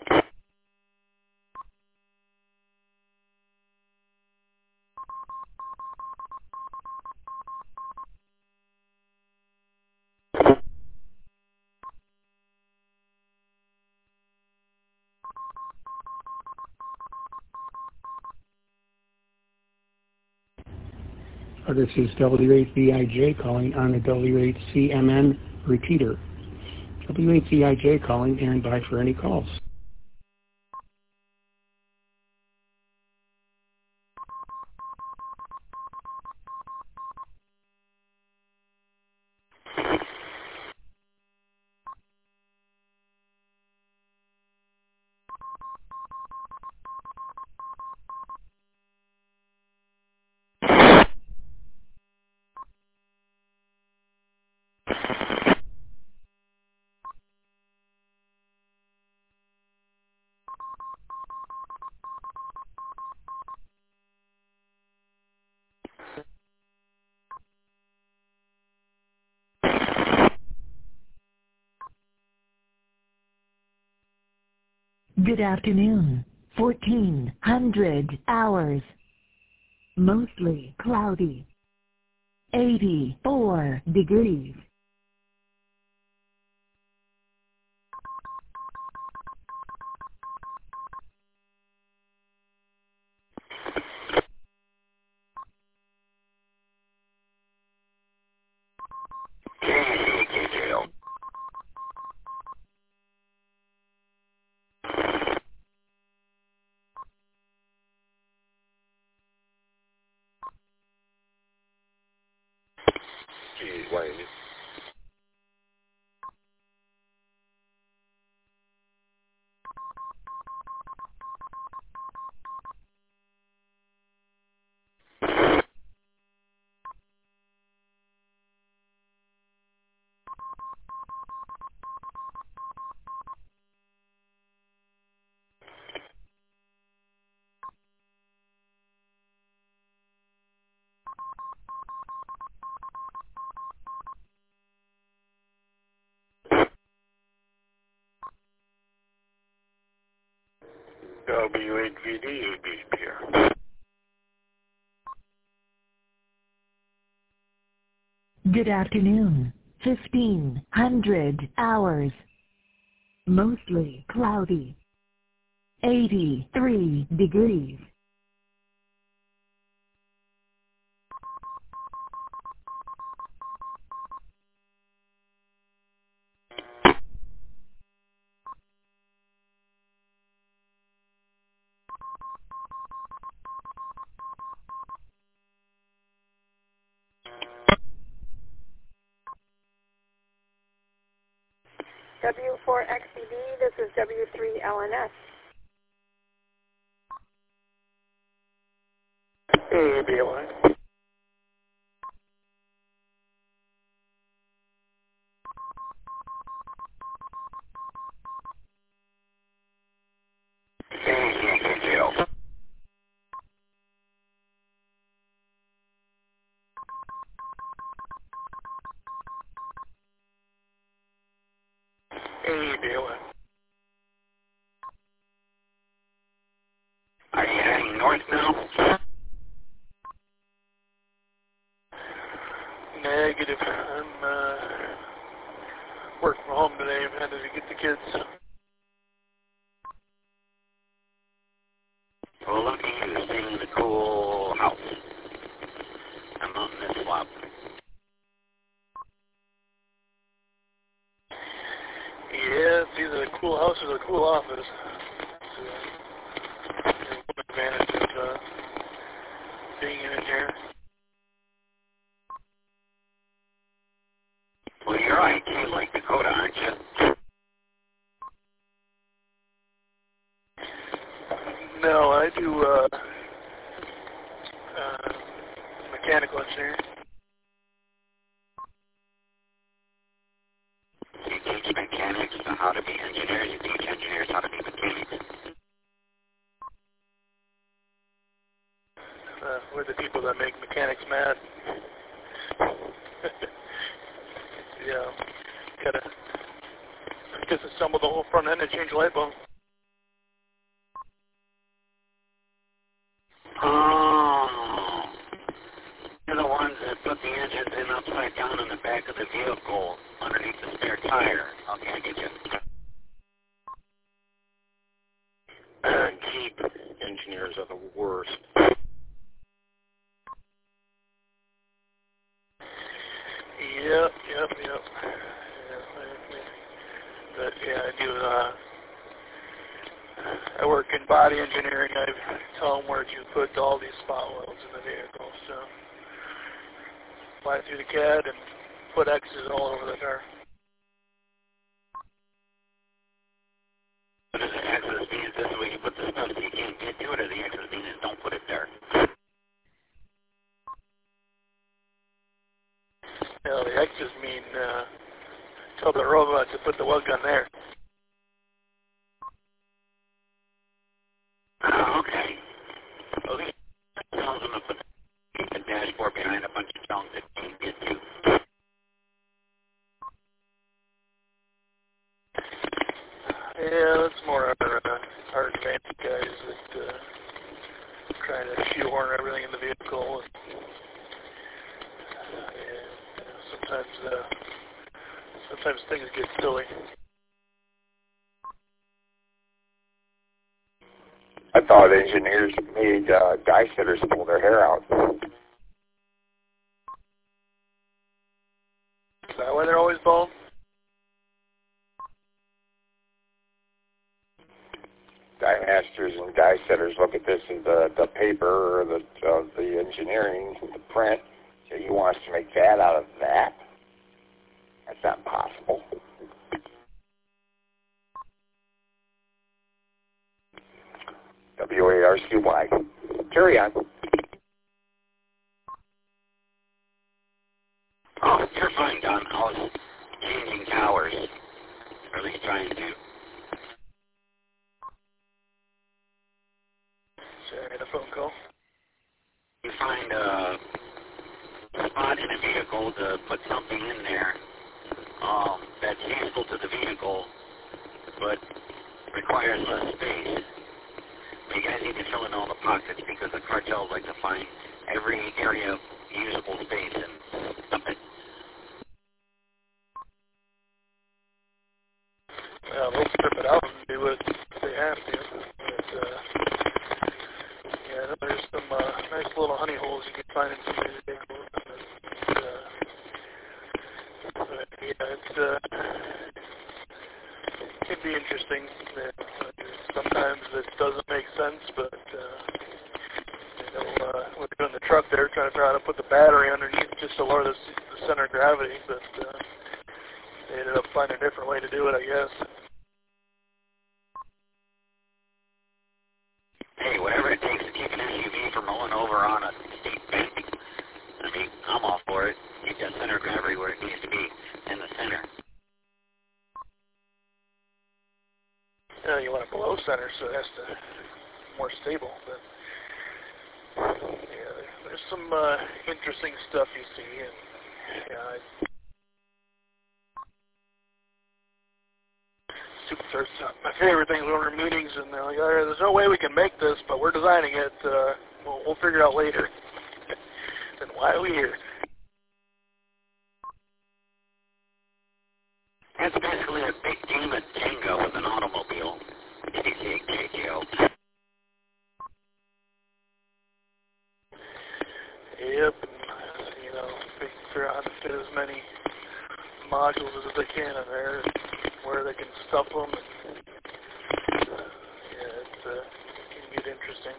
Uh, This is W eight V I J calling on the W eight C M N repeater. W eight V I J calling and by for any calls. Good afternoon, fourteen hundred hours. Mostly cloudy. eighty-four degrees. K J L. Geez, Wayne. W eight V D, A B here. Good afternoon. fifteen hundred hours. Mostly cloudy. eighty-three degrees. W four X C D, this is W three L N S. A B Y. Are you heading north now? Negative. I'm uh, working from home today. I'm headed to get the kids. Well, look at you, staying in the cool house. I'm on this swap. Yeah, it's either the cool house or the cool office. It's uh, one advantage of uh, being in here. Well, you're I T like Dakota, aren't you? No, I do uh, uh, mechanical engineering. You teach mechanics how to be engineers. You teach engineers how to be mechanics. Uh, we're the people that make mechanics mad. Yeah, gotta disassemble the whole front end and change the light bulb. Oh, you're the ones that put the engines in upside down on the back of the vehicle underneath the spare tire. Okay, I get you. Jeep engineers are the worst. Yep, yep, yep. Yeah, but yeah, I do. Uh, I work in body engineering. I tell them where to put all these spot welds in the vehicle. So fly through the C A D and put X's all over the car. What does the access mean? Is this the way you put the stuff so you can't get to it, or the access mean is don't put it there? You know, the X's mean uh, tell the robot to put the weld gun there. Oh, okay. Well, these tells them to put the dashboard behind a bunch of junk that you can't get to. Yeah, that's more our, uh, our advanced guys that uh, try to shoehorn everything in the vehicle. And, uh, yeah, sometimes, uh, sometimes things get silly. I thought engineers made uh, die setters pull their hair out. Is that why they're always bald? Die masters and die setters look at this as the, the paper or the uh, the engineering, the print. So you want us to make that out of that? That's not possible. W A R C Y. Carry on. Oh, you're fine, Don. I was changing towers. Or at least trying to. Sorry, I had a phone call. You find a spot in a vehicle to put something in there um, that's useful to the vehicle, but requires less space. You guys need to fill in all the pockets because the cartels like to find every area of usable space and dump it. Well, they'll strip it out and do what they have to. But, uh, yeah, there's some uh, nice little honey holes you can find in some of these vehicles. And, uh, but, yeah, it's, uh, it can be interesting. That, uh, sometimes it doesn't make sense, but, uh, you know, uh, we're doing the truck there, trying to figure out how to put the battery underneath just to lower the, the center of gravity, but uh, they ended up finding a different way to do it, I guess. Hey, whatever it takes to keep an S U V from rolling over on a steep bank, I mean, I'm all for it. Keep that center of gravity where it needs to be, in the center. Yeah, you want it below center, so it has to be more stable. But yeah, there's some uh, interesting stuff you see, and yeah, I, super, my favorite thing is when we're in meetings and they're like, all right, there's no way we can make this, but we're designing it. Uh, we'll, we'll figure it out later. Then why are we here? It's basically a big game of Jenga with an automobile. T C K J O. Yep, and, you know, figure out how to fit as many modules as they can in there, where they can stuff them. And, uh, yeah, it's, uh, it can get interesting.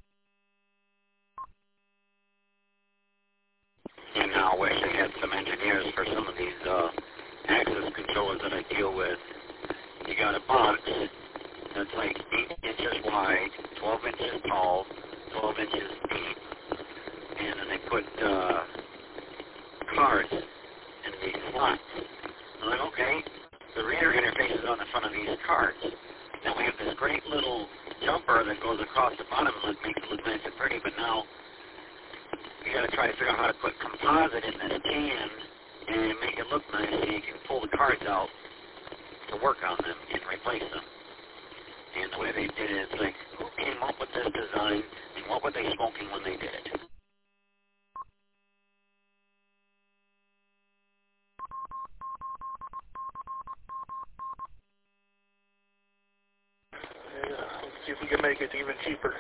And now I wish I had some engineers for some of these uh, access controllers that I deal with. You got a box that's like eight inches wide, twelve inches tall, twelve inches deep, and then they put uh, cards in these slots. I'm like, okay, the reader interface is on the front of these cards. Now we have this great little jumper that goes across the bottom and makes it look nice and pretty, but now you got to try to figure out how to put composite in this can and make it look nice so you can pull the cards out to work on them and replace them. And the way they did it, it's like, who came up with this design and what were they smoking when they did it? Yeah, let's see if we can make it even cheaper.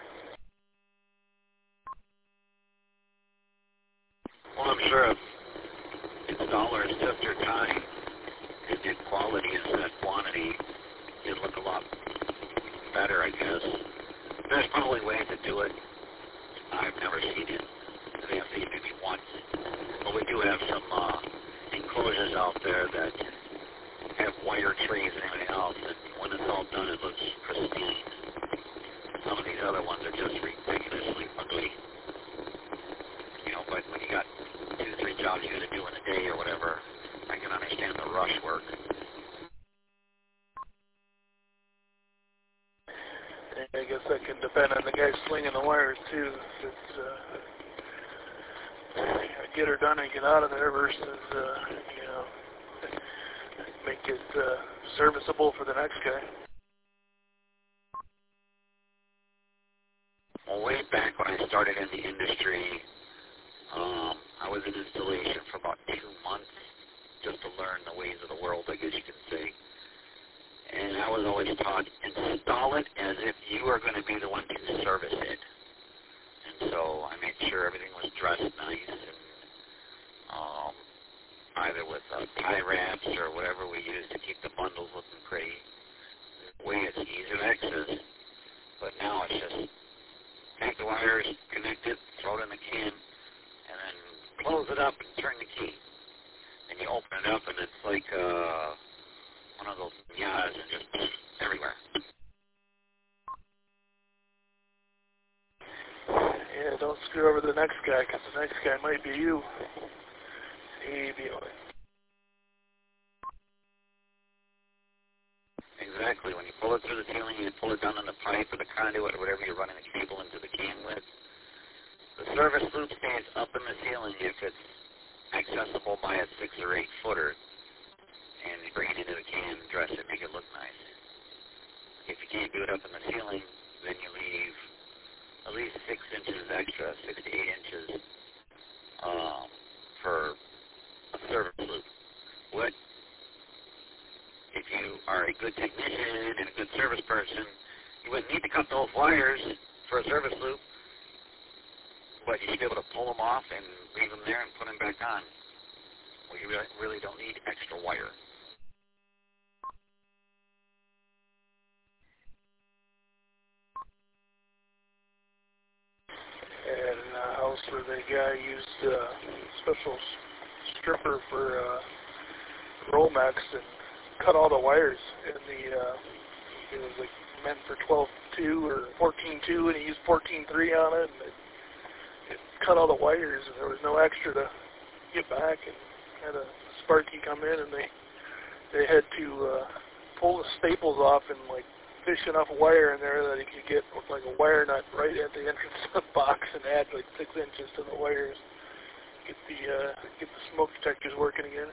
Well, I'm sure if installers took their time and did quality instead of quantity, it'd look a lot better, I guess. There's probably ways to do it. I've never seen it. I think I've seen it maybe once. But we do have some uh, enclosures out there that have wire trees and everything else, and when it's all done, it looks pristine. Some of these other ones are just ridiculously ugly. You know, but when you got two, three jobs you got to do in a day or whatever, I can understand the rush work. I guess that can depend on the guy slinging the wires too. If it's uh, get her done and get out of there versus uh, you know, make it uh, serviceable for the next guy. Well, way back when I started in the industry, um, I was in installation for about two months just to learn the ways of the world, I guess you could say. And I was always taught, install it as if you are going to be the one to service it. And so I made sure everything was dressed nice, and um, either with uh, tie wraps or whatever we use to keep the bundles looking pretty. The way it's easier to access. But now it's just take the wires, connect it, throw it in the can, and then close it up and turn the key. And you open it up, and it's like uh, one of those yas and just everywhere. Yeah, don't screw over the next guy, because the next guy might be you. Maybe. Exactly. When you pull it through the ceiling, you pull it down in the pipe or the conduit or whatever you're running the cable into the can with. The service loop stays up in the ceiling if it's accessible by a six or eight footer, and you bring it into the can, dress it, make it look nice. If you can't do it up in the ceiling, then you leave at least six inches extra, six to eight inches um, for a service loop. What if you are a good technician and a good service person, you wouldn't need to cut those wires for a service loop, but you should be able to pull them off and leave them there and put them back on. Well, you really, really don't need extra wire. And in a house where the guy used a uh, special stripper for uh, Romex and cut all the wires in the, uh, it was like meant for twelve two or fourteen two, and he used fourteen three on it, and it, it cut all the wires, and there was no extra to get back, and had a Sparky come in, and they they had to uh, pull the staples off and like fish enough wire in there that he could get like a wire nut right at the entrance of the box and add like six inches to the wires, get the uh, get the smoke detectors working again.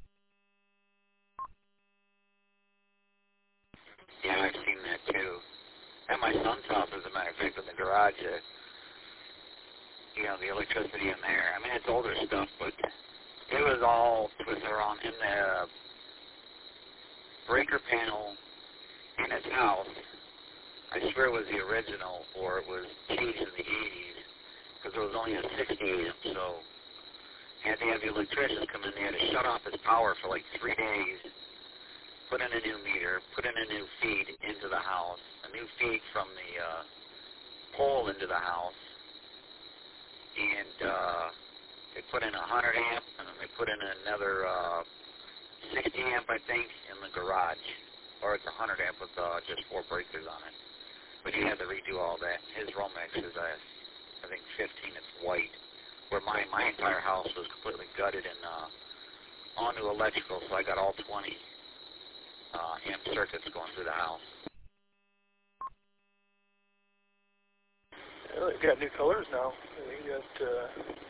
Yeah, I've seen that too. At my son's house, as a matter of fact, in the garage, uh, you know, the electricity in there. I mean, it's older stuff, but it was all twisted around in the breaker panel in his house. I swear it was the original, or it was changed in the eighties, because there was only a sixty-eight amp, so had to have the electricians come in. They had to shut off his power for like three days, put in a new meter, put in a new feed into the house, a new feed from the uh, pole into the house, and uh, they put in a one hundred amp, and then they put in another uh, sixty amp, I think, in the garage. Or it's a one hundred amp with uh, just four breakers on it. But he had to redo all that. His Romex is, uh, I think, fifteen. It's white. Where my, my entire house was completely gutted and uh, all new electrical, so I got all twenty uh, amp circuits going through the house. Yeah, they've got new colors now. They got uh,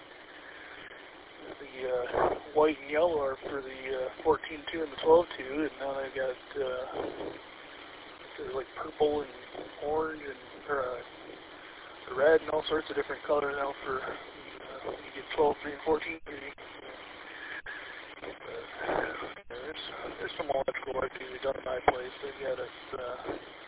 the uh, white and yellow are for the uh, fourteen two and the twelve two, and now they've got uh, there's like purple and orange and or, uh, red and all sorts of different colors now for uh, you get twelve three and fourteen three. Uh, there's, there's some electrical work to be done at my place. They've got us, uh,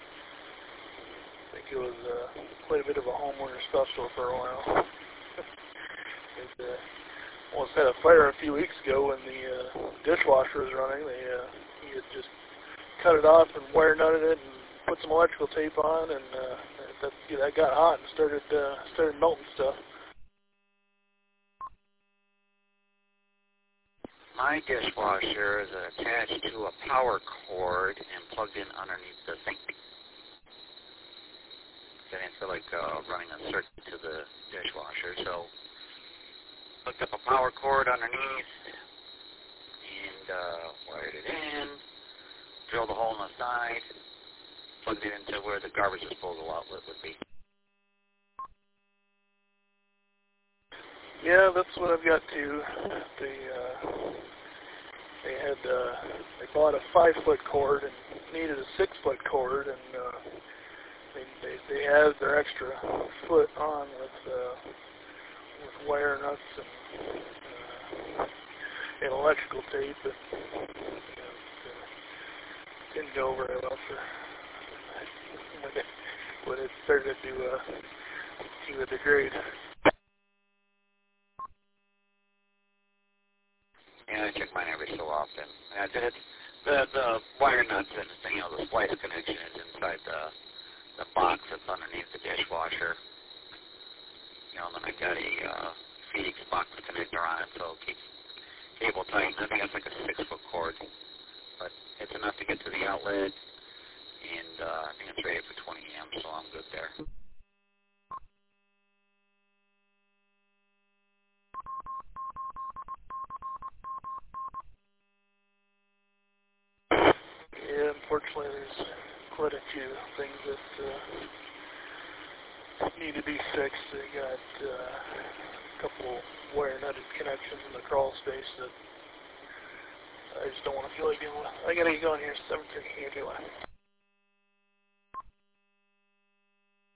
I think it was uh, quite a bit of a homeowner special for a while. it, uh, almost had a fire a few weeks ago when the uh, dishwasher was running. They uh, he had just cut it off and wire nutted it and put some electrical tape on, and uh, that yeah, that got hot and started uh, started melting stuff. My dishwasher is attached to a power cord and plugged in underneath the sink. I didn't feel like uh, running a circuit to the dishwasher, so hooked up a power cord underneath and uh, wired it in, drilled a hole in the side, plugged it into where the garbage disposal outlet would be. Yeah, that's what I've got too. They uh, they had uh, they bought a five foot cord and needed a six foot cord, and uh, they they they added their extra foot on with uh, with wire nuts and uh, and electrical tape, and you know, it didn't go very well for when it when it started to uh, to degrade. Yeah, I check mine every so often. Uh, it's, the the wire nuts and you know the splice connection is inside the the box that's underneath the dishwasher. You know, and then I got a uh, Phoenix box connector on it, so it keeps cable tight. I think it's like a six foot cord, but it's enough to get to the outlet, and uh, I think it's rated for twenty amps, so I'm good there. Yeah, unfortunately, there's quite a few things that uh, need to be fixed. They got uh, a couple wire nutted connections in the crawl space that I just don't want to feel like dealing with. I gotta get going here. seven thirty. Here, do I?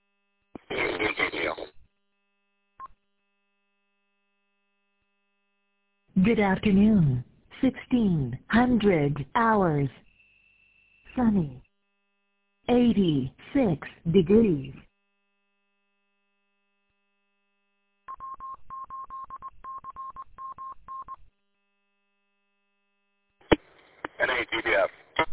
Good afternoon. sixteen hundred hours. Sunny. eighty-six degrees. N A D B F.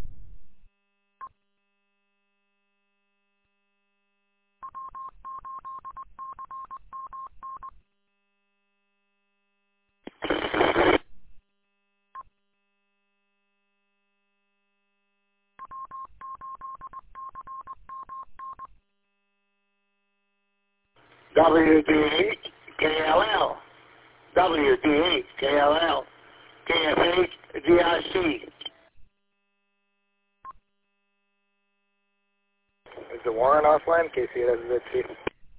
W D H K L L. W D H K L L. K F H G R C. Is the Warren offline? K C, that's it, Chief.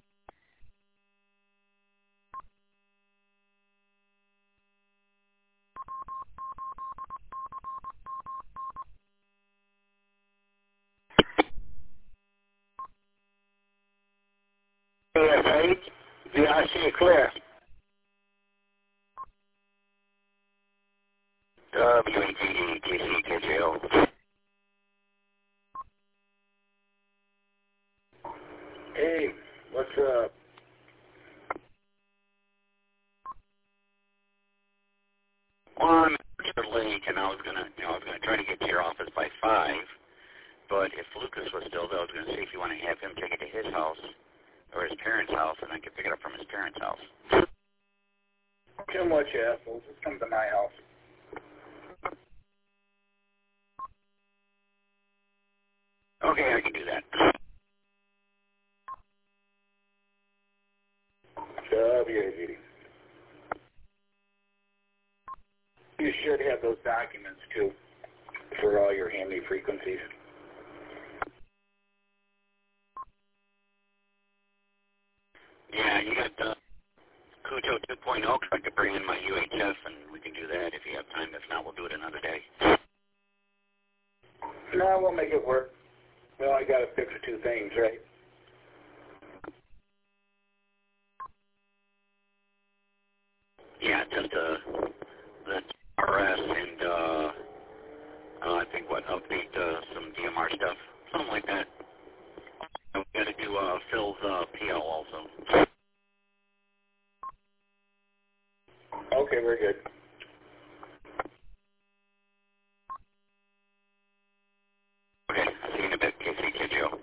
K F H G R C clear. W A G D K C K J O. Hey, what's up? Well, I'm late, and I was gonna, you know, I was gonna try to get to your office by five. But if Lucas was still there, I was gonna see if you want to have him take it to his house or his parents' house, and I could pick it up from his parents' house. Too much, assholes. Just come to my house. Okay, I can do that. W A G D. You should have those documents, too, for all your handy frequencies. Yeah, you got the Cujo two point oh. I could bring in my U H F, and we can do that if you have time. If not, we'll do it another day. No, we'll make it work. We only got to fix two things, right? Yeah, just uh, the R S and uh, uh, I think what update uh, some D M R stuff, something like that. We got to do uh, Phil's uh, P L also. Okay, we're good. Okay, I'll see you in a bit. K C K J O.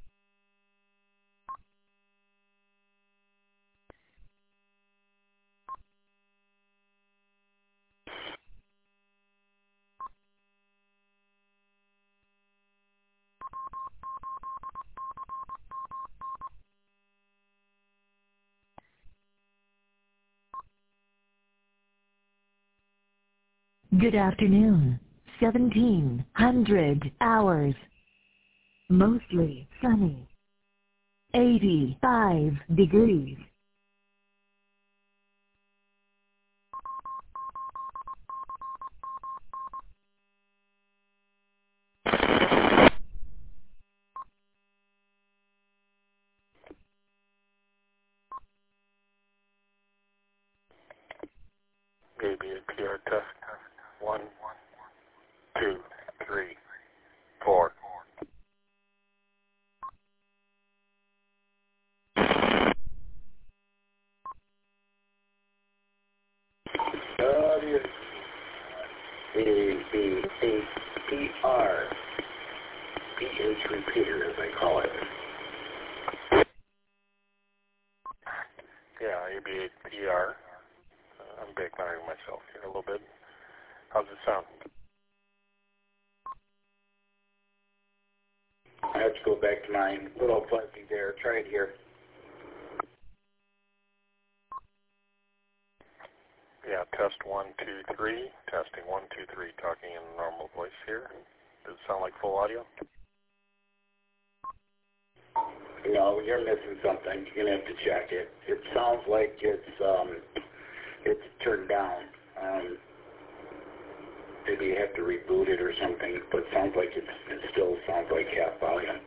Good afternoon. seventeen hundred hours. Mostly sunny. eighty-five degrees. Maybe a P R test. One, two, three, four. W A B A P R. P H repeater, as I call it. Yeah, A B A P R. Uh, I'm back marrying myself here a little bit. How's it sound? I have to go back to my little fuzzy there. Try it here. Yeah, test one, two, three. Testing one, two, three. Talking in a normal voice here. Does it sound like full audio? No, you're missing something. You're gonna have to check it. It sounds like it's um, it's turned down. Um, maybe you have to reboot it or something. But it sounds like it's, it still sounds like half volume.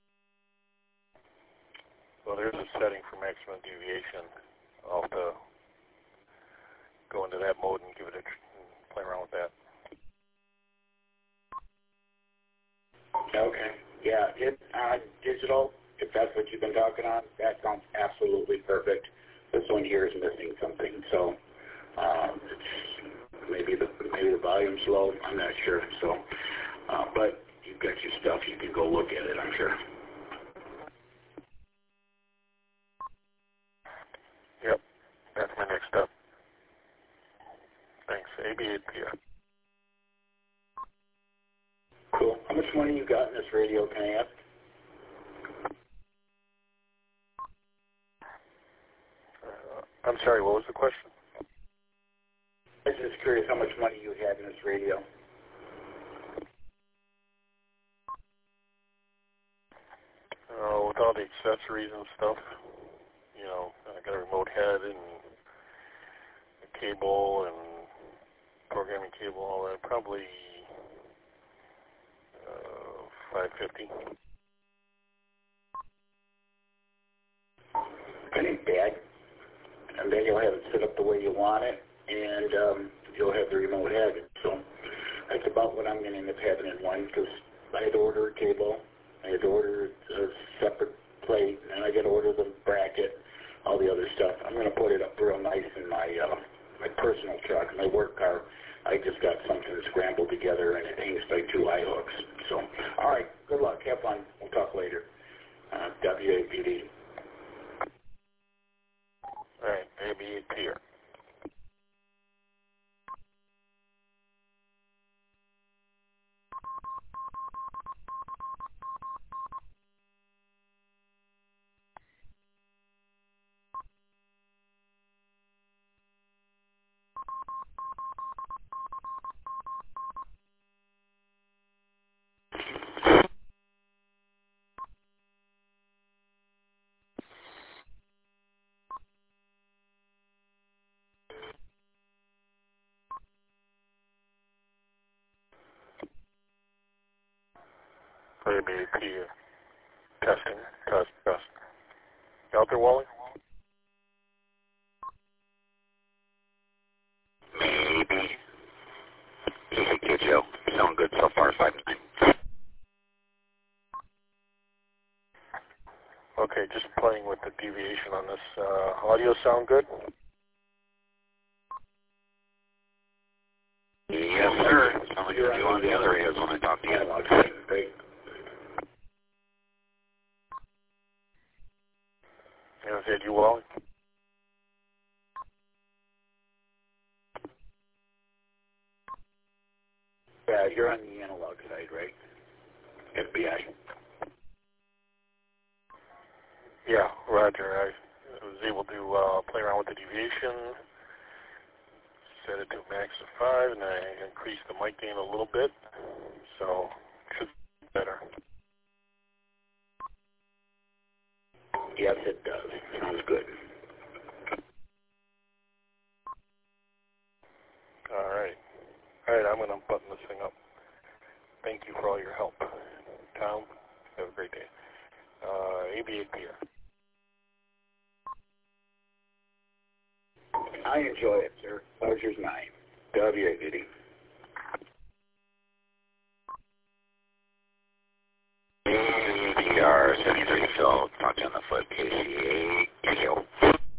Well, there's a setting for maximum deviation off the go into that mode and give it a play around with that. Okay. Yeah, it uh, digital. If that's what you've been talking on, that sounds absolutely perfect. This one here is missing something, so um, it's maybe the maybe the volume's low. I'm not sure. So, uh, but you've got your stuff. You can go look at it. I'm sure. Yep, that's my next step. Thanks. A B eight P R. Cool. How much money you got in this radio, can I ask? Uh, I'm sorry, what was the question? I was just curious how much money you had in this radio. Uh, with all the accessories and stuff, you know, I got a remote head and a cable and programming cable, all that, probably uh, five fifty. That ain't bad. And then you'll have it set up the way you want it, and um, you'll have the remote head. So that's about what I'm going to end up having in one, because I had to order a cable, I had to order a separate plate, and I got to order the bracket, all the other stuff. I'm going to put it up real nice in my uh, my personal truck, my work car. I just got something scrambled together, and it hangs by two eye hooks. So, all right, good luck. Have fun. We'll talk later. Uh, W A P D. All right, A B eight P R. A B eight P R. Testing, test, test. You out there, Wally? Maybe. Just a kid show. Sound good so far, five nine. Okay, just playing with the deviation on this. Uh, audio sound good? Yes, sir. Sound like you're on the other ears when I talk to you. Okay, great. You know, said you, Wally? Yeah, you're on the analog side, right? F B I. Yeah, roger. I was able to uh, play around with the deviation, set it to a max of five, and I increased the mic gain a little bit, so it should be better. Yes, it does. Sounds good. All right. All right, I'm going to button this thing up. Thank you for all your help. Tom, have a great day. Uh, A B eight P R. I enjoy it, sir. Pleasure's mine. W A D. A B R seventy-three, so talk to you on the foot. K C A, K O.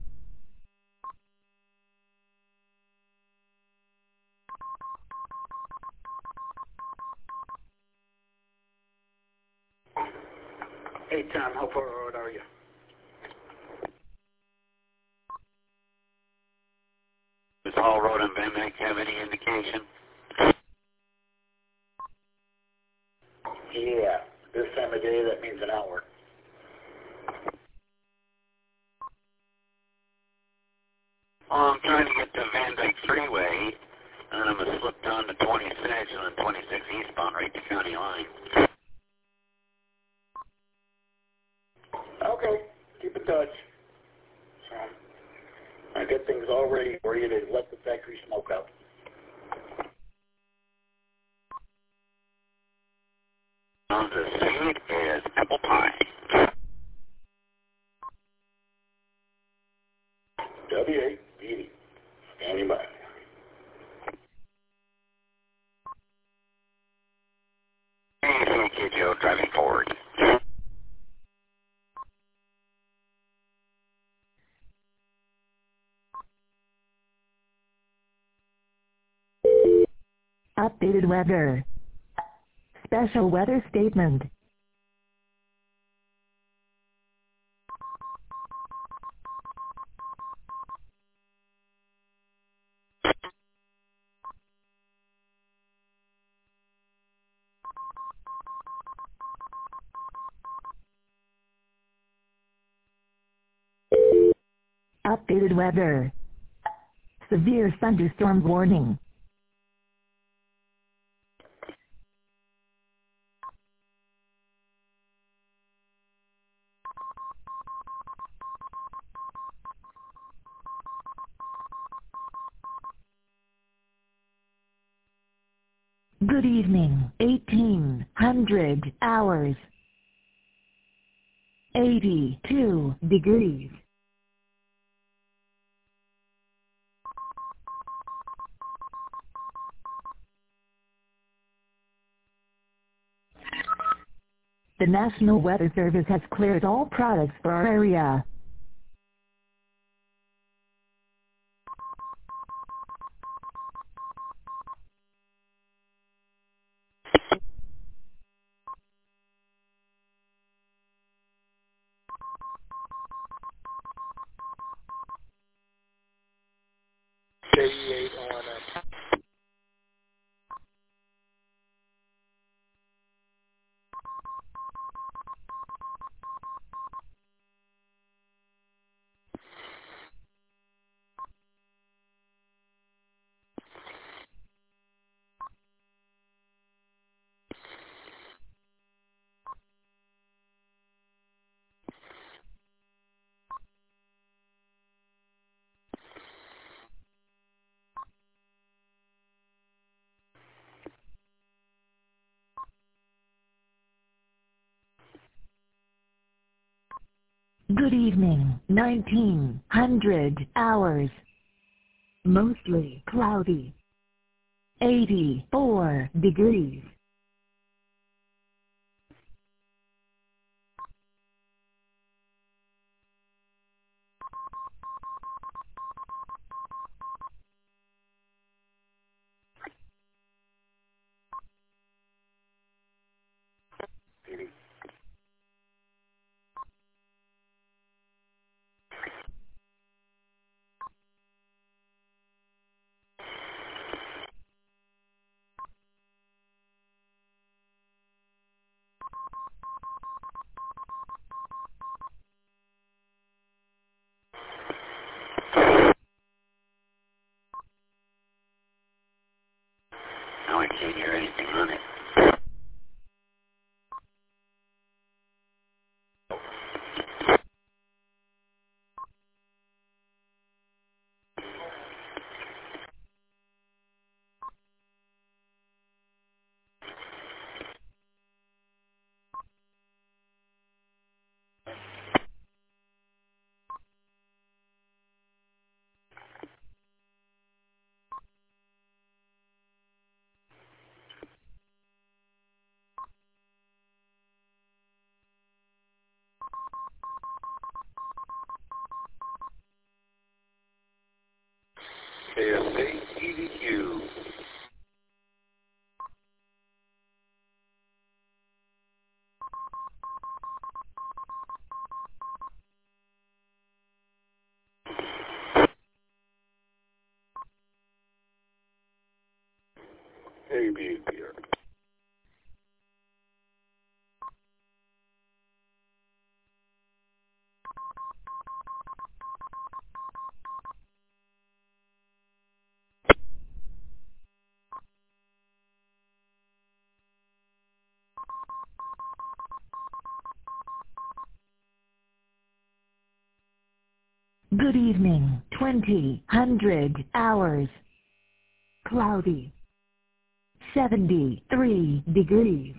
Hey, Tom, how far out are you? Does Hall Road and Van Dyke have any indication? Yeah, this time of day, that means an hour. Well, I'm trying to get to Van Dyke Freeway, and then I'm going to slip down to twenty-six, and then twenty-six eastbound right to county line. Okay, keep in touch. So, I get things all ready for you to let the factory smoke out. Sounds as sweet as apple pie. W A D, standing by. Updated weather. Special weather statement. Updated weather. Severe thunderstorm warning. Good evening. eighteen hundred hours. eighty-two degrees. The National Weather Service has cleared all products for our area. J E eight O N M. Good evening. nineteen hundred hours. Mostly cloudy. eighty-four degrees. Now I can't hear anything on it. K S A E D Q. A B here. Good evening. twenty hundred hours. Cloudy. seventy-three degrees.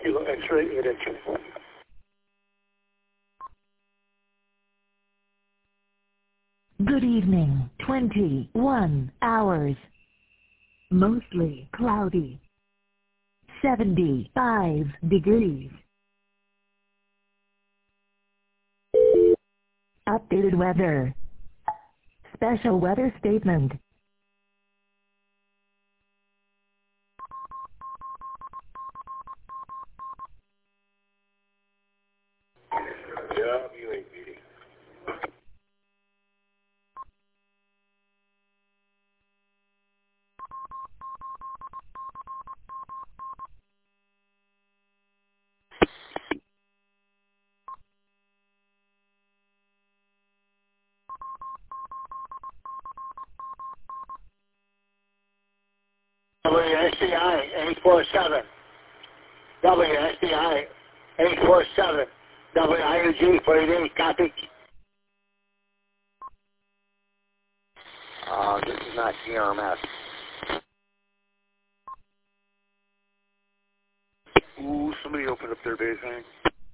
Kilo X-ray eight X-ray. Good evening, twenty-one hours. Mostly cloudy. seventy-five degrees. Updated weather. Special weather statement. W A P D. W S C I eight four seven. W S C I eight four seven. W I U G forty-eight, copy. Uh, this is not G R M S. Ooh, somebody opened up their base hang.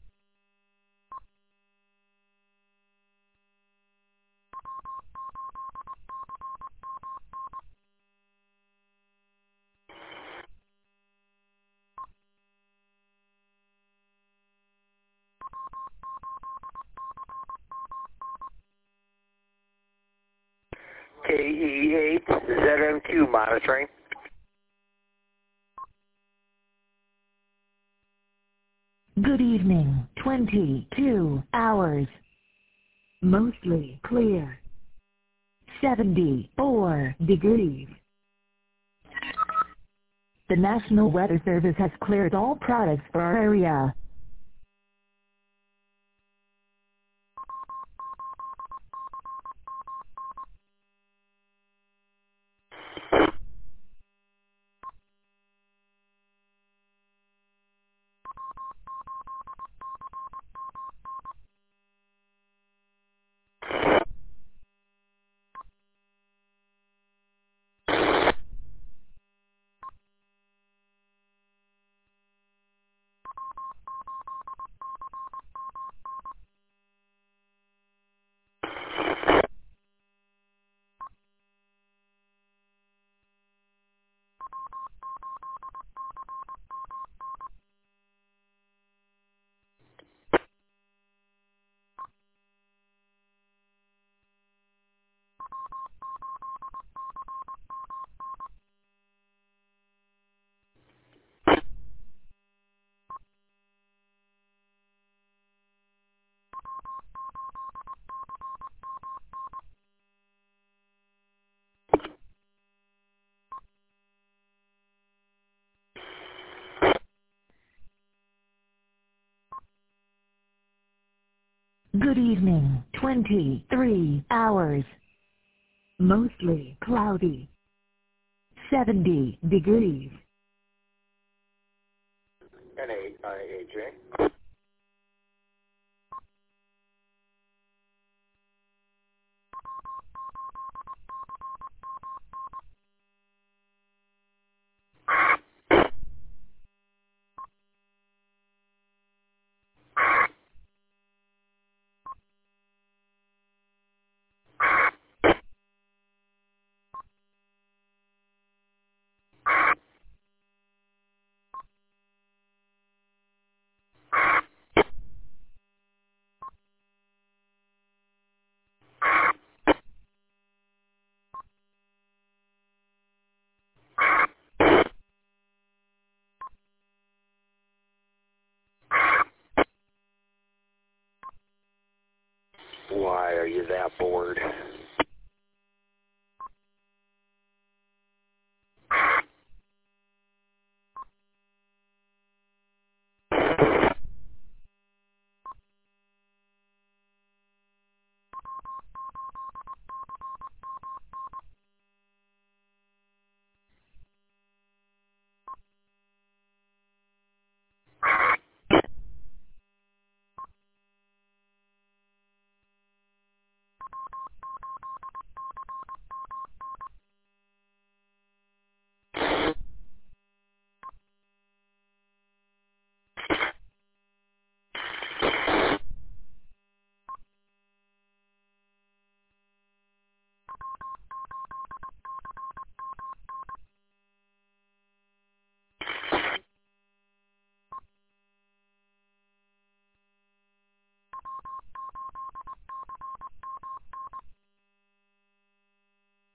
K E eight Z M Q monitoring. Good evening, twenty-two hours. Mostly clear. seventy-four degrees. The National Weather Service has cleared all products for our area. Good evening, twenty-three hours. Mostly cloudy. seventy degrees. N A I A J. Why are you that bored?